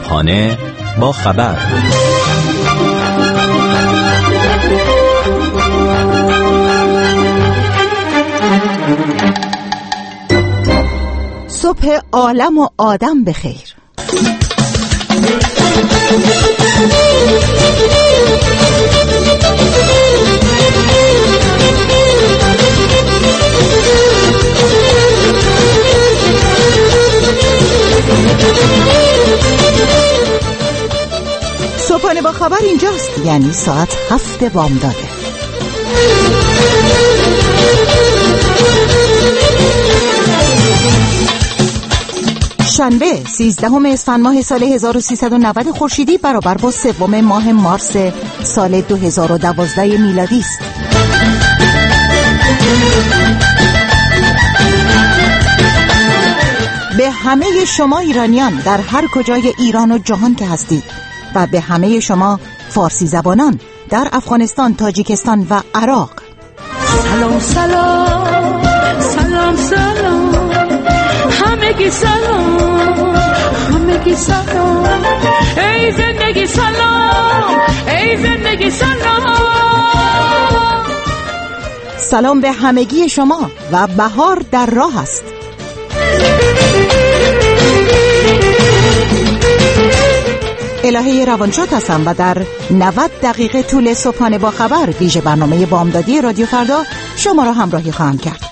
صبحانه با خبر. صبح عالم و آدم بخیر. صبحانه با خبر اینجاست، یعنی ساعت 7 بامداده. شنبه 13 اسفند ماه سال 1390 خورشیدی برابر با 3 ماه مارس سال 2012 میلادی است. به همه شما ایرانیان در هر کجای ایران و جهان که هستید و به همه شما فارسی زبانان در افغانستان، تاجیکستان و عراق، سلام سلام سلام سلام، همگی سلام، همگی سلام، ای زندگی سلام، ای زندگی سلام. سلام به همگی شما و بهار در راه است. الهه روانشاد هستم و در 90 دقیقه طول صبحانه با خبر، ویژه برنامه بامدادی رادیو فردا، شما را همراهی خواهم کرد.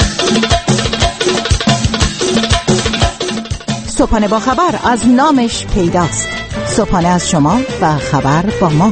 صبحانه با خبر از نامش پیداست. صبحانه از شما و خبر با ما.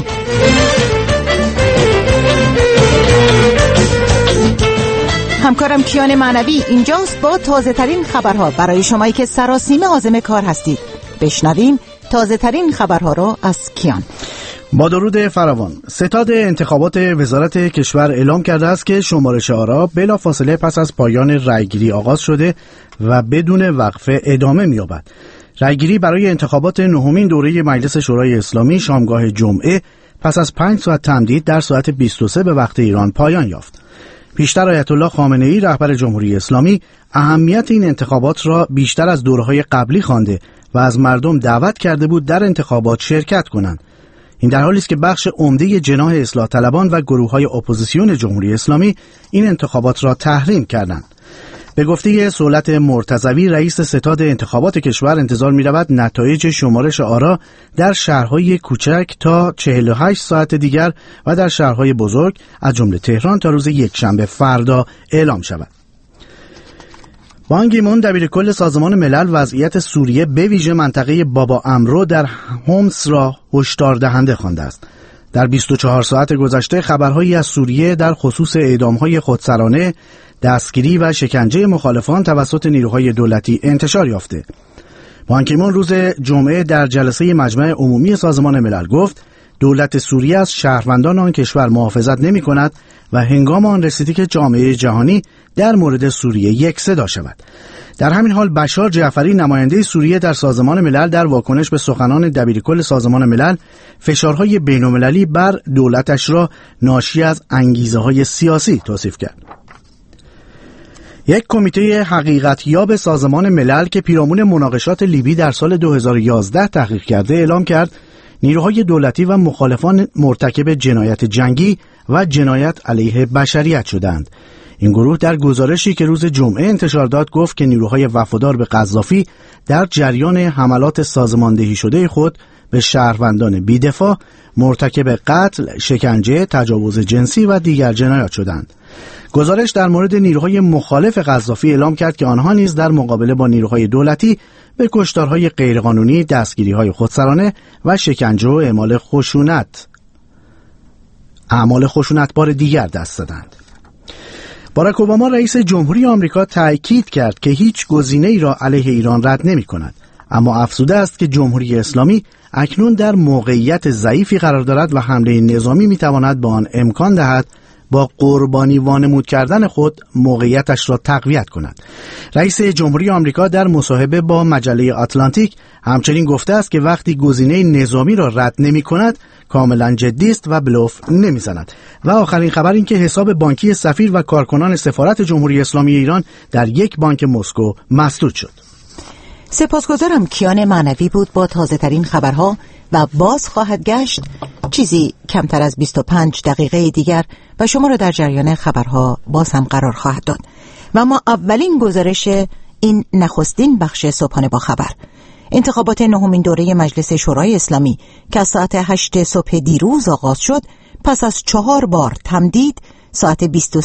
همکارم کیان معنوی اینجاست با تازه ترین خبرها برای شمایی که سراسیمه عازم کار هستید. بشنویم تازه ترین خبرها رو از کیان. با درود فراوان، ستاد انتخابات وزارت کشور اعلام کرده است که شمارش آرا بلافاصله پس از پایان رأیگیری آغاز شده و بدون وقفه ادامه می‌یابد. رأیگیری برای انتخابات نهمین دوره مجلس شورای اسلامی شامگاه جمعه پس از 5 ساعت تمدید در ساعت 23 به وقت ایران پایان یافت. پیشتر آیت الله خامنه‌ای رهبر جمهوری اسلامی اهمیت این انتخابات را بیشتر از دوره‌های قبلی خوانده و از مردم دعوت کرده بود در انتخابات شرکت کنند. این در حالی است که بخش عمده جناح اصلاح طلبان و گروه‌های اپوزیسیون جمهوری اسلامی این انتخابات را تحریم کردند. به گفته صولت مرتضوی رئیس ستاد انتخابات کشور، انتظار می‌رود نتایج شمارش آرا در شهرهای کوچک تا 48 ساعت دیگر و در شهرهای بزرگ از جمله تهران تا روز یکشنبه فردا اعلام شود. بان کی مون دبیرکل سازمان ملل وضعیت سوریه به ویژه منطقه بابا عمرو در حمص را هشدار دهنده خوانده است. در 24 ساعت گذشته خبرهایی از سوریه در خصوص اعدام‌های خودسرانه، دستگیری و شکنجه مخالفان توسط نیروهای دولتی انتشار یافته. بان کی مون روز جمعه در جلسه مجمع عمومی سازمان ملل گفت دولت سوریه از شهروندان آن کشور محافظت نمی‌کند و هنگام آن رسیدی که جامعه جهانی در مورد سوریه یک صدا شود. در همین حال بشار جعفری نماینده سوریه در سازمان ملل در واکنش به سخنان دبیرکل سازمان ملل فشارهای بین‌المللی بر دولتش را ناشی از انگیزه‌های سیاسی توصیف کرد. یک کمیته حقیقتیاب سازمان ملل که پیرامون مناقشات لیبی در سال 2011 تحقیق کرده اعلام کرد نیروهای دولتی و مخالفان مرتکب جنایت جنگی و جنایت علیه بشریت شدند. این گروه در گزارشی که روز جمعه انتشار داد گفت که نیروهای وفادار به قذافی در جریان حملات سازماندهی شده خود به شهروندان بی‌دفاع مرتکب قتل، شکنجه، تجاوز جنسی و دیگر جنایات شدند. گزارش در مورد نیروهای مخالف قذافی اعلام کرد که آنها نیز در مقابله با نیروهای دولتی به کشتارهای غیرقانونی، دستگیری‌های خودسرانه و شکنجه و اعمال خشونتبار دیگر دست دادند. باراک اوباما رئیس جمهوری آمریکا تأکید کرد که هیچ گزینه‌ای را علیه ایران رد نمی‌کند، اما افزوده است که جمهوری اسلامی اکنون در موقعیت ضعیفی قرار دارد و حمله نظامی می‌تواند به آن امکان دهد با قربانی وانمود کردن خود موقعیتش را تقویت کند. رئیس جمهوری آمریکا در مصاحبه با مجله آتلانتیک همچنین گفته است که وقتی گزینه نظامی را رد نمی‌کند کاملا جدی است و بلوف نمی‌زند. و آخرین خبر این که حساب بانکی سفیر و کارکنان سفارت جمهوری اسلامی ایران در یک بانک مسکو مسدود شد. سپاسگزارم. کیان معنوی بود با تازه ترین خبرها و باز خواهد گشت چیزی کمتر از 25 دقیقه دیگر و شما را در جریان خبرها باز هم قرار خواهد داد. و ما اولین گزارش این نخستین بخش صبحانه با خبر، انتخابات نهمین دوره مجلس شورای اسلامی که از ساعت 8 صبح دیروز آغاز شد، پس از 4 بار تمدید ساعت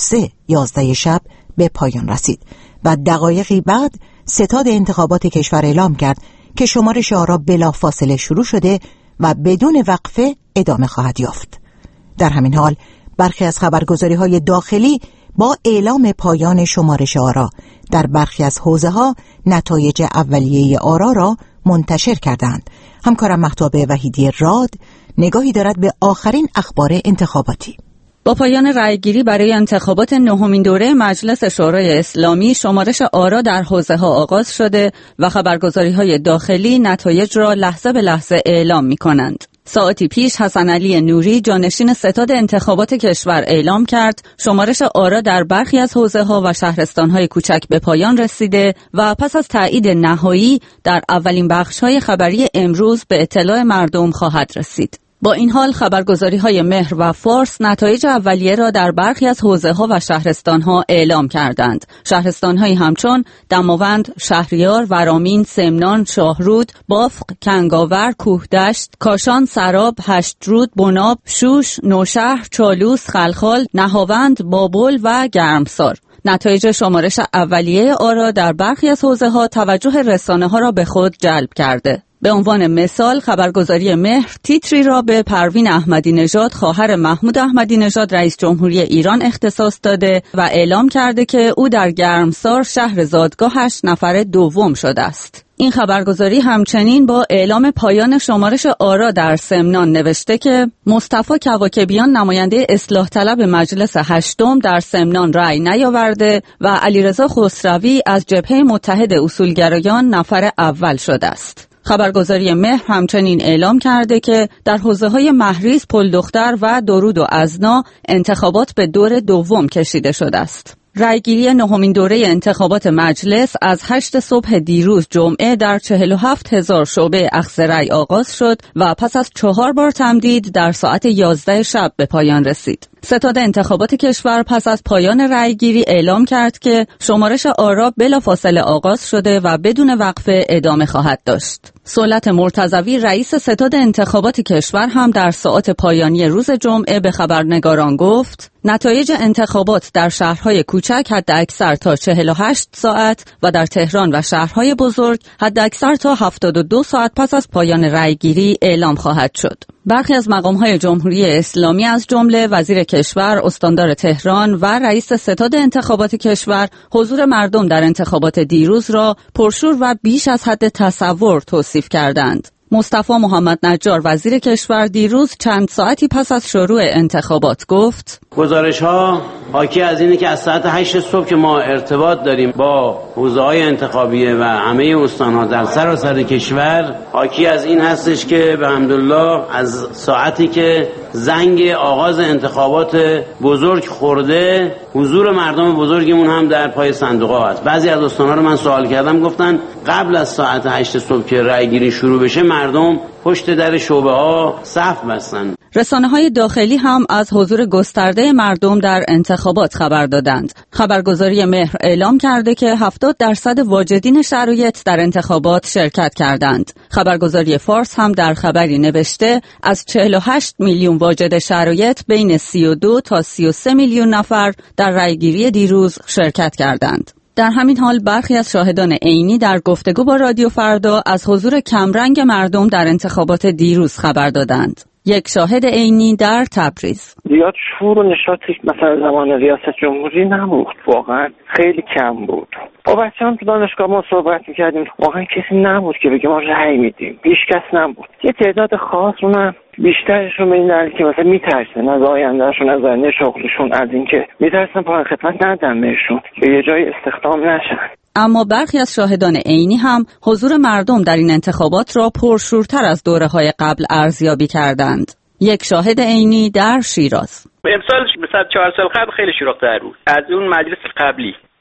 23:11 شب به پایان رسید و دقایقی بعد ستاد انتخابات کشور اعلام کرد که شمارش آرا بلافاصله شروع شده و بدون وقفه ادامه خواهد یافت. در همین حال برخی از خبرگزاری‌های داخلی با اعلام پایان شمارش آرا در برخی از حوزه‌ها نتایج اولیه آرا را منتشر کردند. همکارم مهتاب وحیدی راد نگاهی دارد به آخرین اخبار انتخاباتی. با پایان رأیگیری برای انتخابات نهمین دوره مجلس شورای اسلامی، شمارش آرا در حوزه‌ها آغاز شده و خبرگزاری‌های داخلی نتایج را لحظه به لحظه اعلام می‌کنند. ساعتی پیش حسن علی نوری، جانشین ستاد انتخابات کشور، اعلام کرد شمارش آرا در برخی از حوزه‌ها و شهرستان‌های کوچک به پایان رسیده و پس از تایید نهایی در اولین بخش‌های خبری امروز به اطلاع مردم خواهد رسید. با این حال خبرگزاری‌های مهر و فارس نتایج اولیه را در برخی از حوزه‌ها و شهرستان‌ها اعلام کردند. شهرستان‌هایی همچون دماوند، شهریار، ورامین، سمنان، شاهرود، بافق، کنگاور، کوهدشت، کاشان، سراب، هشترود، بناب، شوش، نوشهر، چالوس، خلخال، نهاوند، بابل و گرمسار. نتایج شمارش اولیه آرا در برخی از حوزه‌ها توجه رسانه‌ها را به خود جلب کرده. به عنوان مثال خبرگزاری مهر تیتری را به پروین احمدی نژاد، خواهر محمود احمدی نژاد رئیس جمهوری ایران اختصاص داده و اعلام کرده که او در گرمسار شهر زادگاهش نفر دوم شده است. این خبرگزاری همچنین با اعلام پایان شمارش آرا در سمنان نوشته که مصطفی کواکبیان، نماینده اصلاح طلب مجلس هشتم، در سمنان رأی نیاورده و علیرضا خسروی از جبهه متحد اصولگرایان نفر اول شده است. خبرگزاری مهر همچنین اعلام کرده که در حوزه‌های مهریز، پلدختر و درود و ازنا انتخابات به دور دوم کشیده شده است. رأیگیری نهمین دوره انتخابات مجلس از 8 صبح دیروز جمعه در 47,000 شعبه اخذ رأی آغاز شد و پس از 4 بار تمدید در ساعت 11 شب به پایان رسید. ستاد انتخابات کشور پس از پایان رأیگیری اعلام کرد که شمارش آرا بلافاصله آغاز شده و بدون وقفه ادامه خواهد داشت. صولت مرتضوی، رئیس ستاد انتخابات کشور، هم در ساعات پایانی روز جمعه به خبرنگاران گفت نتایج انتخابات در شهرهای کوچک حداکثر تا 48 ساعت و در تهران و شهرهای بزرگ حداکثر تا 72 ساعت پس از پایان رأیگیری اعلام خواهد شد. برخی از مقام‌های جمهوری اسلامی از جمله وزیر کشور، استاندار تهران و رئیس ستاد انتخابات کشور حضور مردم در انتخابات دیروز را پرشور و بیش از حد تصور توصیف کردند. مصطفی محمد نجار، وزیر کشور، دیروز چند ساعتی پس از شروع انتخابات گفت گزارش‌ها حاکی از اینه که از ساعت 8 صبح که ما ارتباط داریم با حوزه‌های انتخابیه و همه استان‌ها در سراسر کشور، حاکی از این هستش که به حمدالله از ساعتی که زنگ آغاز انتخابات بزرگ خورده، حضور مردم بزرگمون هم در پای صندوق‌ها هست. بعضی از استان‌ها رو من سوال کردم، گفتن قبل از ساعت 8 صبح که رأیگیری شروع بشه مردم پشت در شعبه‌ها صف بستن. رسانه‌های داخلی هم از حضور گسترده مردم در انتخابات خبر دادند. خبرگزاری مهر اعلام کرده که 70% واجدین شرایط در انتخابات شرکت کردند. خبرگزاری فارس هم در خبری نوشته از 48 میلیون واجد شرایط بین 32 تا 33 میلیون نفر در رأیگیری دیروز شرکت کردند. در همین حال برخی از شاهدان عینی در گفتگو با رادیو فردا از حضور کمرنگ مردم در انتخابات دیروز خبر دادند. یک شاهد عینی در تبریز: زیاد شور و نشاطی مثلا زمان ریاست جمهوری نبود، واقعا خیلی کم بود. با بچه‌ام تو دانشگاه ما صحبت می‌کردیم، واقعا کسی نبود که بگه ما رأی میدیم، هیچ کس نبود. یه تعداد خاص اونم بیشترشون به این دلیل که مثلا میترسن از آیندهشون، از آینده شغلشون، از اینکه میترسن پایان خدمت ندن بهشون که یه جای استخدام نشن. اما برخی از شاهدان عینی هم حضور مردم در این انتخابات را پرشورتر از دوره‌های قبل ارزیابی کردند. یک شاهد عینی در شیراز: امسال مثلا 4 سال قبل خیلی شلوغ‌تر بود از اون مجلس قبلی.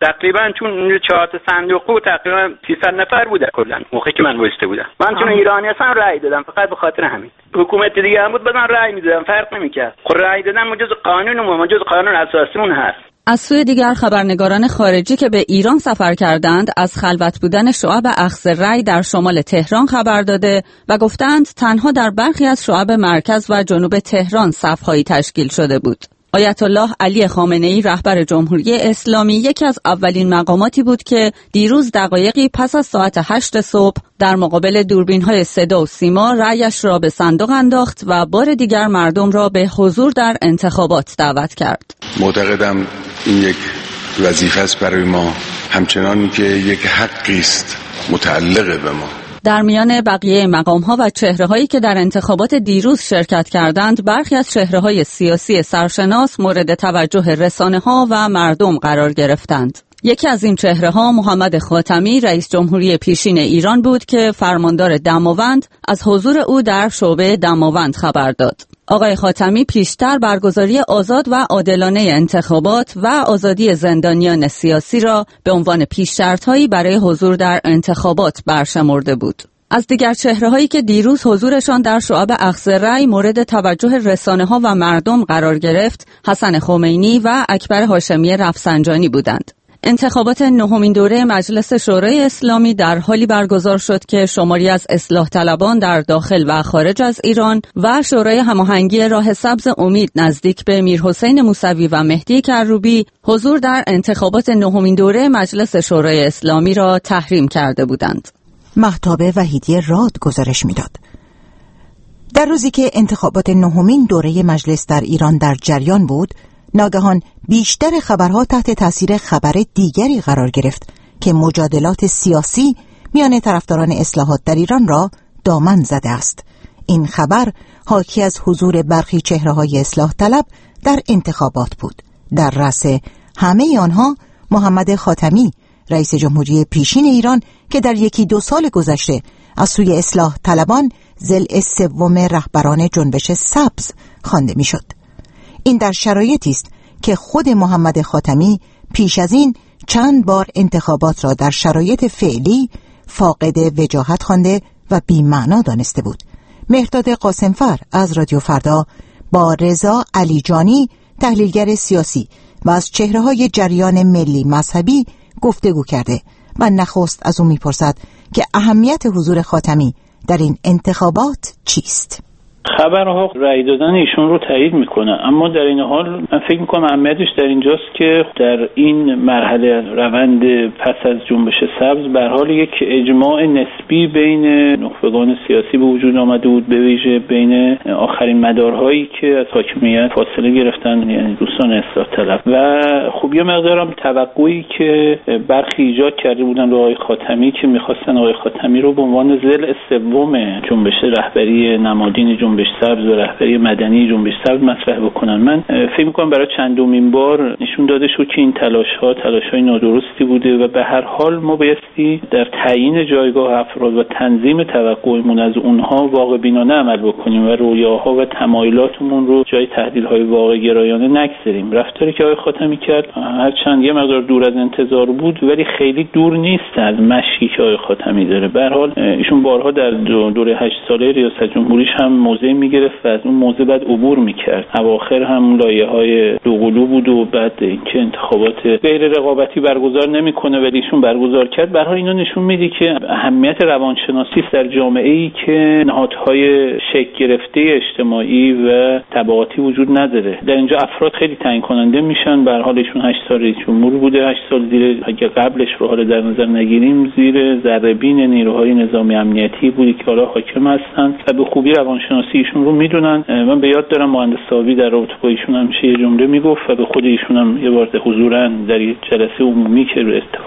تقریبا چون 4 تا صندوق بود تقریبا 300 نفر بود کلا موقعی که من وایسته بودم. من چون ایرانی هستم رأی دادم فقط به خاطر همین. حکومت دیگه هم بود من رأی میدادم فرق نمیکرد. خب رأی دادن جز قانونمون جز قانون اساسیمون هست. از سوی دیگر خبرنگاران خارجی که به ایران سفر کردند از خلوت بودن شعب اخذ رأی در شمال تهران خبر داده و گفتند تنها در برخی از شعب مرکز و جنوب تهران صف‌هایی تشکیل شده بود. آیت الله علی خامنه‌ای رهبر جمهوری اسلامی یکی از اولین مقاماتی بود که دیروز دقایقی پس از ساعت 8 صبح در مقابل دوربین‌های صدا و سیما رأیش را به صندوق انداخت و بار دیگر مردم را به حضور در انتخابات دعوت کرد. معتقدم این یک وظیفه است برای ما، همچنان که یک حقی است متعلق به ما. در میان بقیه مقام‌ها و چهره‌هایی که در انتخابات دیروز شرکت کردند، برخی از چهره‌های سیاسی سرشناس مورد توجه رسانه‌ها و مردم قرار گرفتند. یکی از این چهره‌ها محمد خاتمی رئیس جمهوری پیشین ایران بود که فرماندار دماوند از حضور او در شعبه دماوند خبر داد. آقای خاتمی پیشتر برگزاری آزاد و عادلانه انتخابات و آزادی زندانیان سیاسی را به عنوان پیش شرط‌هایی برای حضور در انتخابات برشمرده بود. از دیگر چهره‌هایی که دیروز حضورشان در شعب اخذ رأی مورد توجه رسانه‌ها و مردم قرار گرفت، حسن خمینی و اکبر هاشمی رفسنجانی بودند. انتخابات نهمین دوره مجلس شورای اسلامی در حالی برگزار شد که شماری از اصلاح طلبان در داخل و خارج از ایران و شورای هماهنگی راه سبز امید نزدیک به میرحسین موسوی و مهدی کروبی حضور در انتخابات نهمین دوره مجلس شورای اسلامی را تحریم کرده بودند. مهتاب وحیدی راد گزارش می‌داد. در روزی که انتخابات نهمین دوره مجلس در ایران در جریان بود، ناگهان بیشتر خبرها تحت تاثیر خبر دیگری قرار گرفت که مجادلات سیاسی میان طرفداران اصلاحات در ایران را دامن زده است. این خبر حاکی از حضور برخی چهره‌های اصلاح طلب در انتخابات بود. در رأس همه آنها محمد خاتمی، رئیس جمهوری پیشین ایران که در 1-2 سال گذشته از سوی اصلاح طلبان ضلع سوم رهبران جنبش سبز خوانده میشد. این در شرایطی است که خود محمد خاتمی پیش از این چند بار انتخابات را در شرایط فعلی فاقد وجاهت خوانده و بی‌معنا دانسته بود. مهرداد قاسمفر از رادیو فردا با رضا علیجانی تحلیلگر سیاسی و از چهره‌های جریان ملی مذهبی گفتگو کرده و نخست از او می‌پرسد که اهمیت حضور خاتمی در این انتخابات چیست؟ خبرها رأی دادن ایشون رو تایید میکنه، اما در این حال من فکر میکنم اهمیتش در اینجاست که در این مرحله روند پس از جنبش سبز به حال یک اجماع نسبی بین نخبگان سیاسی به وجود آمده بود، به ویژه بین آخرین مدارهایی که از حاکمیت فاصله گرفتن، یعنی دوستان اصلاح طلب، و خب یه مقدارم توقعی که برخی ایجاد کرده بودن به آقای خاتمی که میخواستن آقای خاتمی رو به عنوان ضلع سوم جنبش رهبری نمادین جنبش سبز و رهبری مدنی جنبش سبز مطرح بکنن. من فکر می‌کنم برای چندمین بار نشون داده شد که این تلاش‌های نادرستی بوده و به هر حال ما بایستی در تعیین جایگاه افراد و تنظیم توقعمون از اونها واقع بینانه عمل بکنیم و رویاها و تمایلاتمون رو جای تحلیل‌های واقع گرایانه نگذاریم. رفتاری که آقای خاتمی کرد هرچند یه مقدار دور از انتظار بود ولی خیلی دور نیست از مشی که آقای خاتمی داره. به هر حال ایشون بارها در دوره 8 ساله ریاست جمهوریش هم موضع میگرفت و از اون موضع بعد عبور میکرد. اواخر هم لایه‌های دوقلو بود و بعد اینکه انتخابات غیر رقابتی برگزار نمیکنه ولی ایشون برگزار کرد. به هر حال اینا نشون میده که اهمیت روانشناسی در جامعه‌ای که نهادهای شکل گرفته اجتماعی و طبقاتی وجود نداره. در اینجا افراد خیلی تعیین کننده میشن. به هر حال ایشون 8 سال رئیس جمهور بوده، 8 سال زیر اگه قبلش رو حالا در نظر نگیریم زیر ذره‌بین نیروهای نظامی امنیتی بودی که حالا حاکم هستن و به خوبی روانشناسی ایشون رو میدونن. من به یاد دارم مهندس صاحبی در رابطه با ایشون همیشه یه جمله میگفت و به خود ایشون هم یه بار حضوراً در یک جلسه عمومی که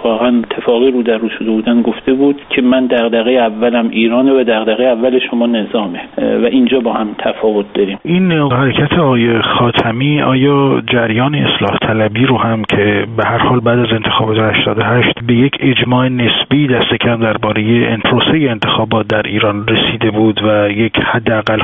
اتفاقی رو در رو شده بودن گفته بود که من دغدغه اولم ایرانه و دغدغه اول شما نظامه و اینجا با هم تفاوت داریم. این حرکت آقای خاتمی آیا جریان اصلاح طلبی رو هم که به هر حال بعد از انتخابات 88 به یک اجماع نسبی دست کم درباره پروسه انتخابات در ایران رسیده بود و یک حداقل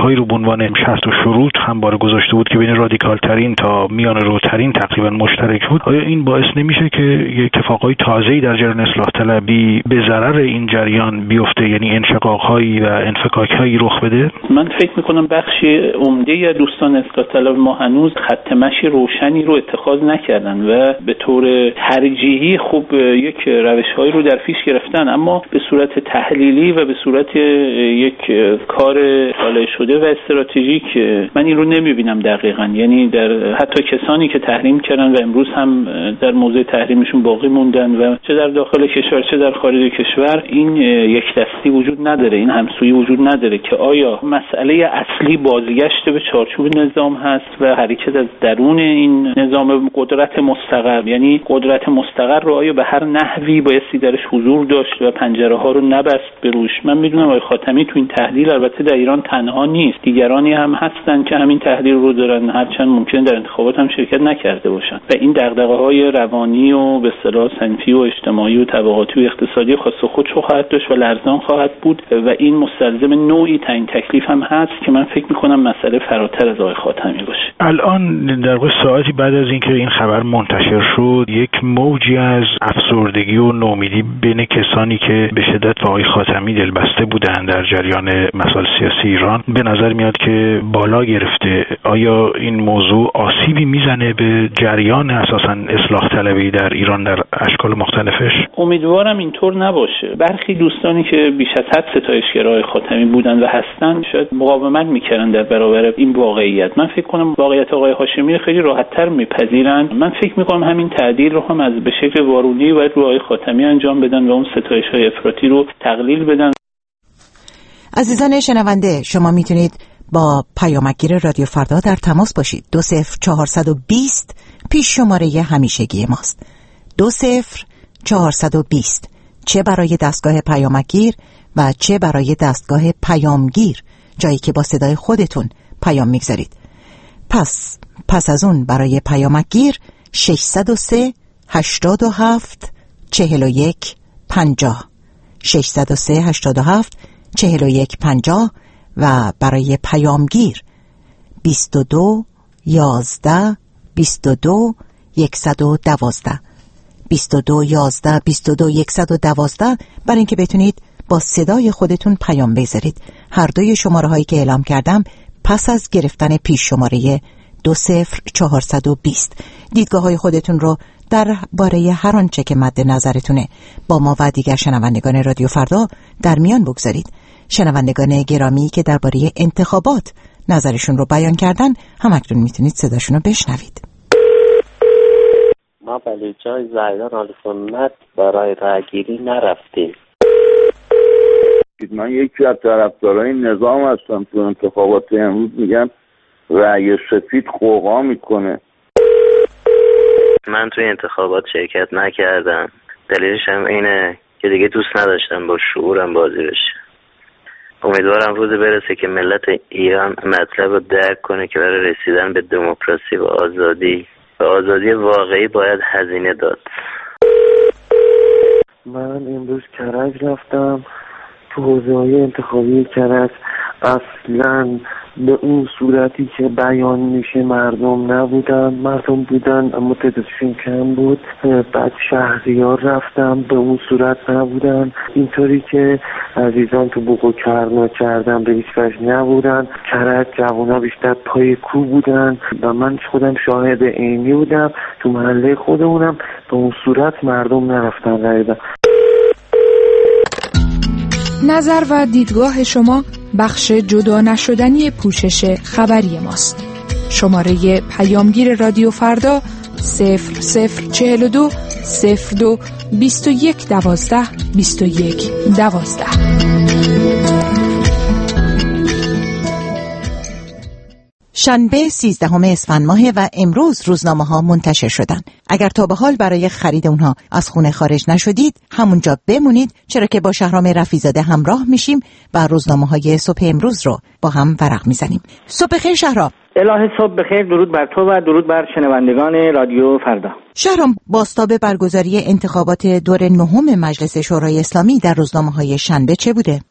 اتفاقهایی رو به عنوان شرط و شروط همواره گذاشته بود که بین رادیکال ترین تا میان روترین تقریبا مشترک بود. آیا این باعث نمیشه که یک اتفاقای تازه‌ای در جریان اصلاح طلبی به ضرر این جریان بیفته، یعنی انشقاق‌هایی و انفکاک‌هایی رخ بده؟ من فکر می‌کنم بخشی عمده یا دوستان اصلاح طلب ما هنوز خط مشی روشنی رو اتخاذ نکردن و به طور ترجیحی خوب یک روش‌هایی رو در پیش گرفتن، اما به صورت تحلیلی و به صورت یک کار طالع شده و استراتژیک من این رو نمی‌بینم دقیقاً. یعنی در حتی کسانی که تحریم کردن و امروز هم در موضع تحریمشون باقی موندن و چه در داخل کشور چه در خارج کشور این یک دستی وجود نداره، این همسویی وجود نداره که آیا مسئله اصلی بازگشت به چارچوب نظام هست و حرکت از درون این نظام قدرت مستقر، یعنی قدرت مستقر رو آیا به هر نحوی بایستی درش حضور داشت و پنجره ها رو نبست به روش. من میدونم آقای خاتمی تو این تحلیل البته در ایران تنها نیست، دیگرانی هم هستن که همین تحلیل رو دارن، هرچند ممکن در انتخابات هم شرکت نکرده باشن و این دغدغه‌های روانی و به اصطلاح صنفی و اجتماعی و طبقاتی و اقتصادی خاص خودش رو خواهد داشت و لرزان خواهد بود و این مستلزم نوعی تعیین تکلیف هم هست که من فکر می‌کنم مسئله فراتر از آقای خاتمی باشه. الان در واقع ساعتی بعد از اینکه این خبر منتشر شد یک موجی از افسردگی و نومیدی بین کسانی که به شدت با آقای خاتمی دلبسته بودند در جریان مسائل سیاسی ایران به نظر میاد که بالا گرفته. آیا این موضوع آسیبی میزنه به جریان اساساً اصلاح طلبی در ایران در اشکال مختلفش؟ امیدوارم اینطور نباشه. برخی دوستانی که بیش از حد ستایشگرای خاتمی بودن و هستن شاید مقاومت میکردن در برابر این واقعیت. من فکر کنم واقعیت آقای هاشمی خیلی راحت‌تر میپذیرن. من فکر میکنم همین تعدیل رو هم از به شکل وارونی باید رو آقای خاتمی انجام بدن و اون ستایش‌های افراطی رو تقلیل بدن. عزیزان شنونده، شما میتونید با پیامکگیر رادیو فردا در تماس باشید. 20420 پیش شماره همیشگی ماست. 20420 چه برای دستگاه پیامکگیر و چه برای دستگاه پیامگیر، جایی که با صدای خودتون پیام میگذارید. پس از اون برای پیامکگیر 603 87 41 50 603 87 41 50 و برای پیامگیر 22 11 22 112 22 11 22 112 برای اینکه بتونید با صدای خودتون پیام بذارید. هر دوی شماره هایی که اعلام کردم پس از گرفتن پیش شماره 20420 دیدگاه های خودتون رو درباره هر آنچه که مد نظرتونه با ما و دیگر شنوندگان رادیو فردا در میان بگذارید. شنوندگان گرامی که درباره انتخابات نظرشون رو بیان کردن همکنون میتونید صداشون رو بشنوید. ما بله جای زایدان آل سنت برای رأیگیری نرفتیم. من یکی از طرفدارای نظام هستم. تو انتخابات امروز میگن رأی سفید قوقا میکنه. من توی انتخابات شرکت نکردم. دلیلش هم اینه که دیگه دوست نداشتم با شعورم بازی بشه. امیدوارم روز برسه که ملت ایران مطلب رو درک کنه که برای رسیدن به دموکراسی و آزادی واقعی باید هزینه داد. من امروز کرج رفتم. تو حوزه‌های انتخابی کرج اصلاً به اون صورتی که بیان میشه مردم بودن اما تعدادشون کم بود. بعد شهریار رفتم به اون صورت نبودن، اینطوری که عزیزان تو بوق و کرنا کردن به هیچ وجه نبودن. کرج جوونا بیشتر پای کو بودن و من خودم شاهد عینی بودم. تو محله خودمونم به اون صورت مردم نرفتن رای دادن. نظر و دیدگاه شما بخش جدا نشدنی پوشش خبری ماست. شماره پیامگیر رادیو فردا 0042 02 21 12 21 12. شنبه 13 اسفند ماه و امروز روزنامه ها منتشر شدن. اگر تا به حال برای خرید اونها از خونه خارج نشدید همونجا بمونید، چرا که با شهرام رفیع‌زاده همراه میشیم و روزنامه های صبح امروز رو با هم ورق میزنیم. صبح بخیر شهرام. الهه صبح بخیر، درود بر تو و درود بر شنوندگان رادیو فردا. شهرام، بازتاب برگزاری انتخابات دور نهم مجلس شورای اسلامی در روزنامه های شنبه چه بوده؟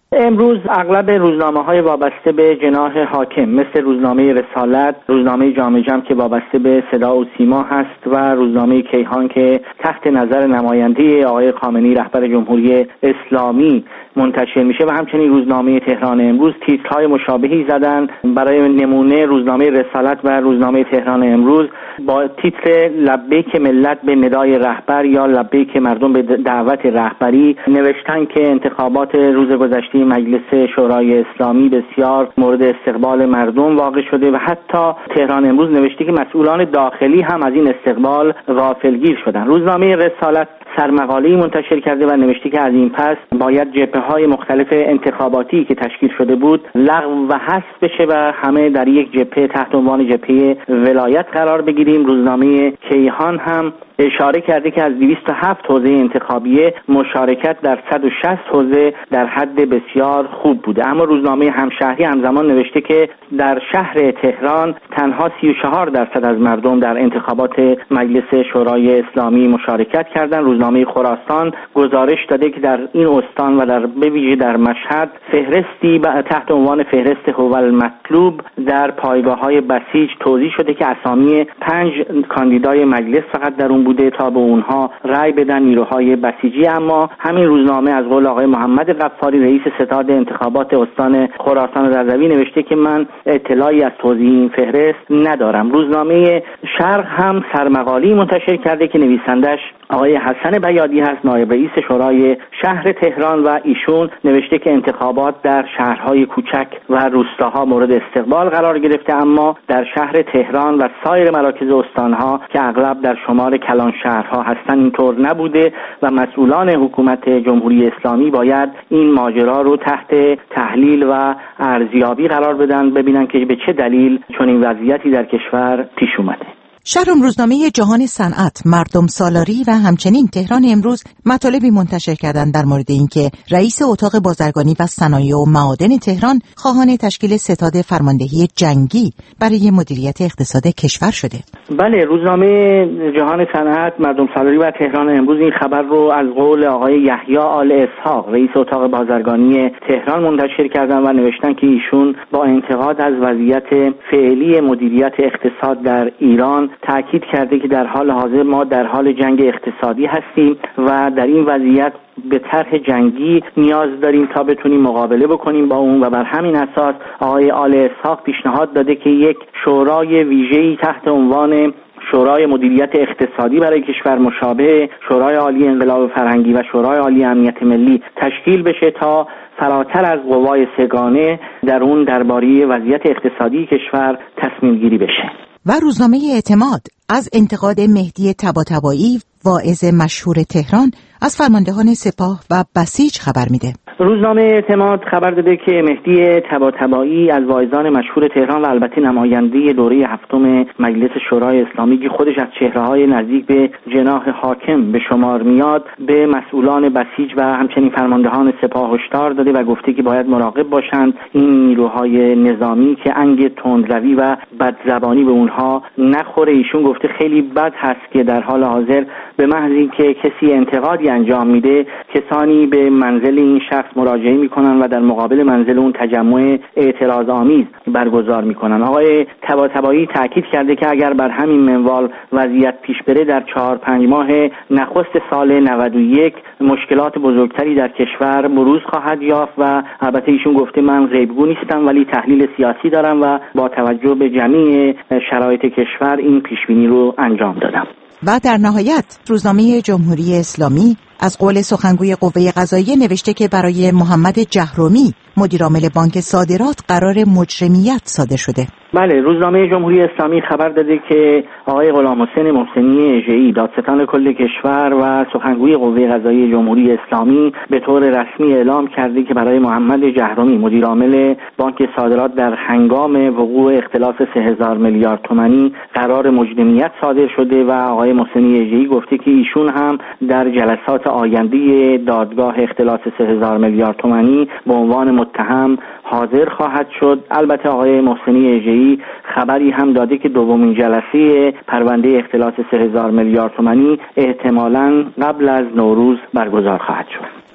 امروز اغلب روزنامه‌های وابسته به جناح حاکم مثل روزنامه رسالت، روزنامه جامعه جمع که وابسته به صدا و سیما هست و روزنامه کیهان که تحت نظر نماینده آقای خامنه‌ای رهبر جمهوری اسلامی منتشر میشه و همچنین روزنامه تهران امروز تیترهای مشابهی زدن. برای نمونه روزنامه رسالت و روزنامه تهران امروز با تیتر لبیک ملت به ندای رهبر یا لبیک مردم به دعوت رهبری نوشتن که انتخابات روز گذشته مجلس شورای اسلامی بسیار مورد استقبال مردم واقع شده و حتی تهران امروز نوشته که مسئولان داخلی هم از این استقبال غافلگیر شدن. روزنامه رسالت سرمقاله‌ای منتشر کرده و نوشته که از این پس باید جبهه‌های مختلف انتخاباتی که تشکیل شده بود لغو و حذف بشه و همه در یک جبهه تحت عنوان جبهه ولایت قرار بگیریم. روزنامه کیهان هم اشاره کرده که از 207 حوزه انتخابیه مشارکت در 160 حوزه در حد بسیار خوب بوده. اما روزنامه همشهری همزمان نوشته که در شهر تهران تنها 34% از مردم در انتخابات مجلس شورای اسلامی مشارکت کردند. روزنامه خراسان گزارش داده که در این استان و در به ویژه در مشهد فهرستی تحت عنوان فهرست هوال مطلوب در پایگاه‌های بسیج توزیع شده که اسامی 5 کاندیدای مجلس فقط در اون بوده تا به اونها رأی بدن نیروهای بسیجی. اما همین روزنامه از قول آقای محمد غفاری رئیس ستاد انتخابات استان خراسان رضوی نوشته که من اطلاعی از توزیع این فهرست ندارم. روزنامه شرق هم سرمقالی منتشر کرده که نویسندش آقای حسن بیادی هست، نایب رئیس شورای شهر تهران و ایشون نوشته که انتخابات در شهرهای کوچک و روستاها مورد استقبال قرار گرفته، اما در شهر تهران و سایر مراکز استانها که اغلب در شمار کلان شهرها هستن اینطور نبوده و مسئولان حکومت جمهوری اسلامی باید این ماجرا رو تحت تحلیل و ارزیابی قرار بدن، ببینن که به چه دلیل چنین وضعیتی در کشور پیش اومده. شهرام روزنامه جهان صنعت، مردم سالاری و همچنین تهران امروز مطالبی منتشر کردند در مورد اینکه رئیس اتاق بازرگانی و صنایع و معادن تهران خواهان تشکیل ستاد فرماندهی جنگی برای مدیریت اقتصاد کشور شده. بله، روزنامه جهان صنعت، مردم سالاری و تهران امروز این خبر رو از قول آقای یحیی آل اسحاق رئیس اتاق بازرگانی تهران منتشر کردند و نوشتن که ایشون با انتقاد از وضعیت فعلی مدیریت اقتصاد در ایران تأکید کرده که در حال حاضر ما در حال جنگ اقتصادی هستیم و در این وضعیت به طرح جنگی نیاز داریم تا بتونیم مقابله بکنیم با اون و بر همین اساس آقای آل اسحاق پیشنهاد داده که یک شورای ویژه‌ای تحت عنوان شورای مدیریت اقتصادی برای کشور مشابه شورای عالی انقلاب فرهنگی و شورای عالی امنیت ملی تشکیل بشه تا فراتر از قوای سگانه در اون درباره وضعیت اقتصادی کشور تصمیم گیری بشه. و روزنامه اعتماد از انتقاد مهدی طباطبایی واعظ مشهور تهران از فرماندهان سپاه و بسیج خبر میده. روزنامه اعتماد خبر داده که مهدی طباطبایی از واعظان مشهور تهران و البته نماینده دوره هفتم مجلس شورای اسلامی که خودش از چهره‌های نزدیک به جناح حاکم به شمار میاد به مسئولان بسیج و همچنین فرماندهان سپاه هشدار داده و گفته که باید مراقب باشند این نیروهای نظامی که انگ تندروی و بدزبانی به اونها نخوره. ایشون گفته خیلی بد هست که در حال حاضر به محض اینکه کسی انتقادی انجام میده کسانی به منزل این شخص مراجعه میکنن و در مقابل منزل اون تجمع اعتراض آمیز برگزار میکنن. آقای طباطبایی تاکید کرده که اگر بر همین منوال وضعیت پیش بره در 4-5 ماه نخست سال 91 مشکلات بزرگتری در کشور بروز خواهد یافت و البته ایشون گفته من غیبگو نیستم ولی تحلیل سیاسی دارم و با توجه به جمیع شرایط کشور این پیشبینی رو انجام دادم. و در نهایت روزنامه جمهوری اسلامی از قول سخنگوی قوه قضاییه نوشته که برای محمد جهرومی مدیرعامل بانک صادرات قرار مجرمیت صادر شده. بله، روزنامه جمهوری اسلامی خبر داده که آقای غلامحسین محسنی اژه‌ای دادستان کل کشور و سخنگوی قوه قضاییه جمهوری اسلامی به طور رسمی اعلام کرده که برای محمد جهرومی مدیرعامل بانک صادرات در هنگام وقوع اختلاس 3000 میلیارد تومانی قرار مجرمیت صادر شده و آقای محسنی اژه‌ای گفته که ایشون هم در جلسات آینده دادگاه اختلاس 3000 میلیارد تومانی به عنوان متهم حاضر خواهد شد. البته آقای محسنی اژه‌ای خبری هم داده که دومین جلسه پرونده اختلاس 3000 میلیارد تومانی احتمالاً قبل از نوروز برگزار خواهد شد.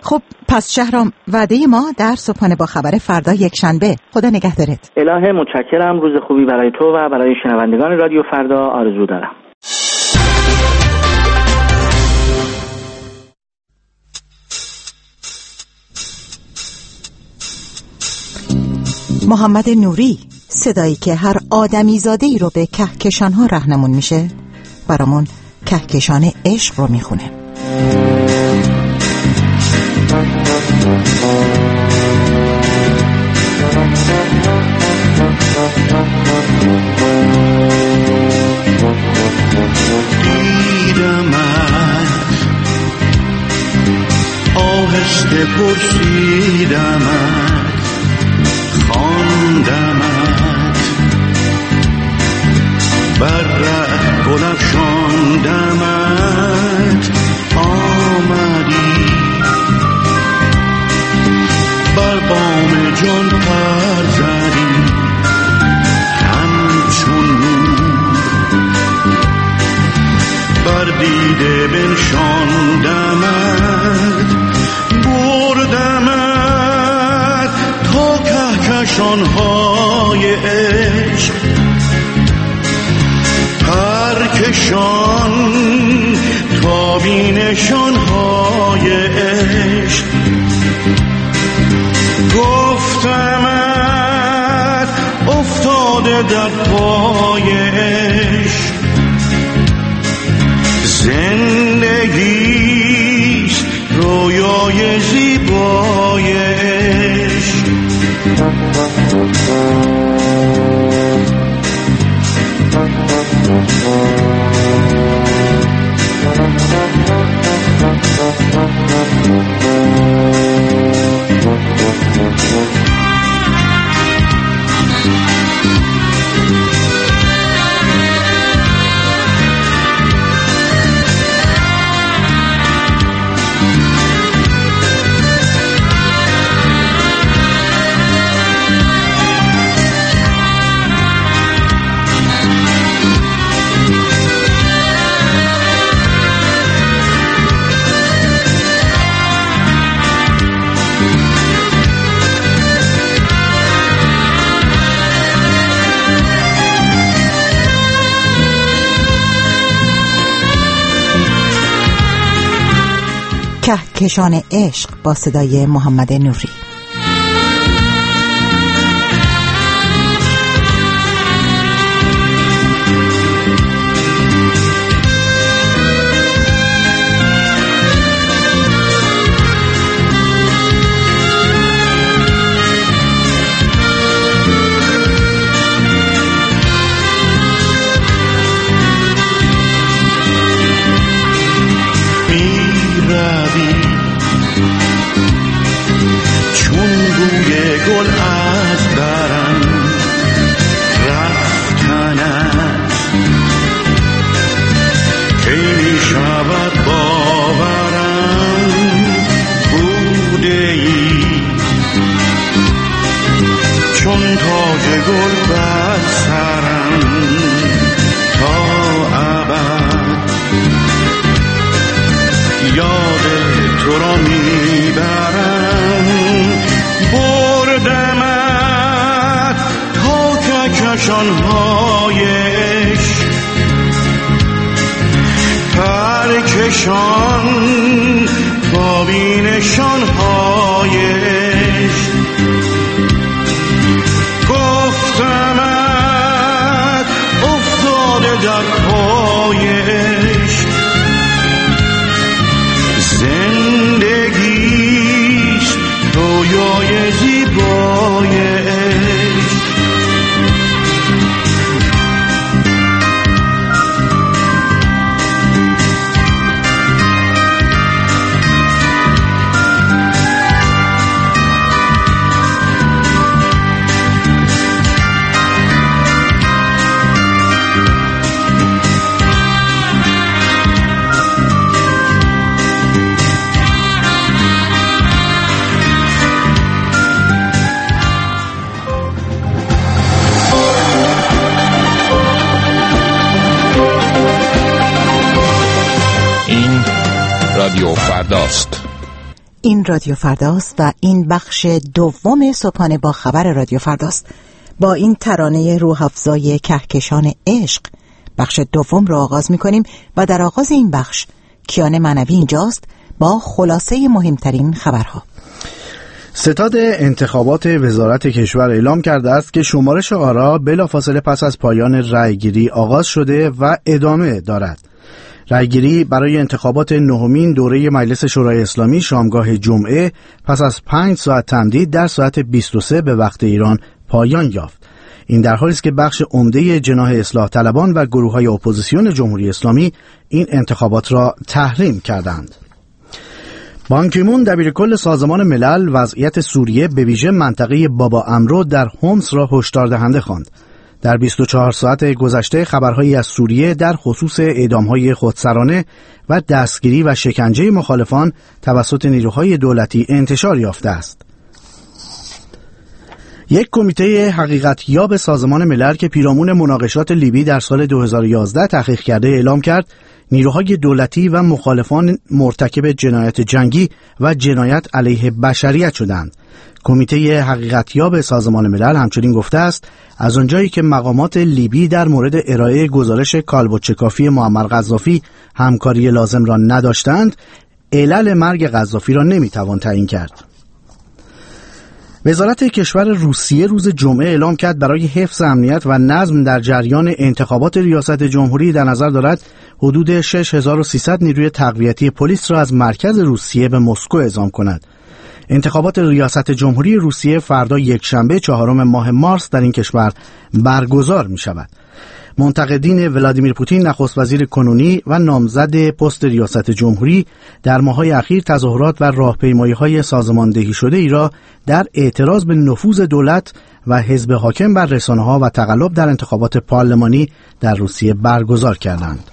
خب پس شهرام، وعده ما در صبحانه با خبر فردا یکشنبه. خدا نگهدارت. الهه متشکرم. روز خوبی برای تو و برای شنوندگان رادیو فردا آرزو دارم. محمد نوری، صدایی که هر آدمی زاده‌ای رو به کهکشان‌ها راهنمون میشه، برامون کهکشان عشق رو میخونه. دیدمت، آهسته پرسیدمت، خواندمت، بر ره گل افشاندمت، آمدی بر بام جان پر زدی همچون نور، بر دیده بنشاندمت، بردمت تا کهکشان‌های عشق، پرکشان تا بینشان‌های عشق، گفتمت افتاده در پای عشق، زندگیست رویای زیبای عشق. کهکشان عشق با صدای محمد نوری. گل از برم رفتنت کی می شود باورم، بوده ای چون تاج گل بر سرم تا ابد، یاد تو را می برم، بردمت تا کهکشان‌های عشق، پرکشان تا بینشان‌های عشق، گفتمت افتاده در پای عشق، زندگیست رویای زیبای عشق. رادیو فرداست. این رادیو فرداست و این بخش دوم صبحانه با خبر رادیو فرداست. با این ترانه روح‌افزای کهکشان عشق بخش دوم رو آغاز می‌کنیم و در آغاز این بخش کیان معنوی اینجاست با خلاصه مهمترین خبرها. ستاد انتخابات وزارت کشور اعلام کرده است که شمارش آرا بلافاصله پس از پایان رأیگیری آغاز شده و ادامه دارد. رأیگیری برای انتخابات نهمین دوره مجلس شورای اسلامی شامگاه جمعه پس از 5 ساعت تمدید در ساعت 23 به وقت ایران پایان یافت. این در حالی است که بخش عمده جناح اصلاح طلبان و گروه‌های اپوزیسیون جمهوری اسلامی این انتخابات را تحریم کردند. بان کی مون دبیرکل سازمان ملل وضعیت سوریه به ویژه منطقه بابا عمرو در حمص را هشدار دهنده خواند. در 24 ساعت گذشته خبرهایی از سوریه در خصوص اعدام‌های خودسرانه و دستگیری و شکنجه مخالفان توسط نیروهای دولتی انتشار یافته است. یک کمیته حقیقت یاب سازمان ملل که پیرامون مناقشات لیبی در سال 2011 تحقیق کرده اعلام کرد نیروهای دولتی و مخالفان مرتکب جنایت جنگی و جنایت علیه بشریت شدند. کمیته حقیقت یاب سازمان ملل همچنین گفته است از آنجایی که مقامات لیبی در مورد ارائه گزارش کالبدچکافی معمر قذافی همکاری لازم را نداشتند، علل مرگ قذافی را نمیتوان تعیین کرد. وزارت کشور روسیه روز جمعه اعلام کرد برای حفظ امنیت و نظم در جریان انتخابات ریاست جمهوری در نظر دارد حدود 6300 نیروی تقویتی پلیس را از مرکز روسیه به مسکو اعزام کند. انتخابات ریاست جمهوری روسیه فردا یکشنبه 4 ماه مارس در این کشور برگزار می شود. منتقدین ولادیمیر پوتین نخست وزیر کنونی و نامزد پست ریاست جمهوری در ماه‌های اخیر تظاهرات و راهپیمایی‌های سازماندهی شده ای را در اعتراض به نفوذ دولت و حزب حاکم بر رسانه‌ها و تقلب در انتخابات پارلمانی در روسیه برگزار کردند.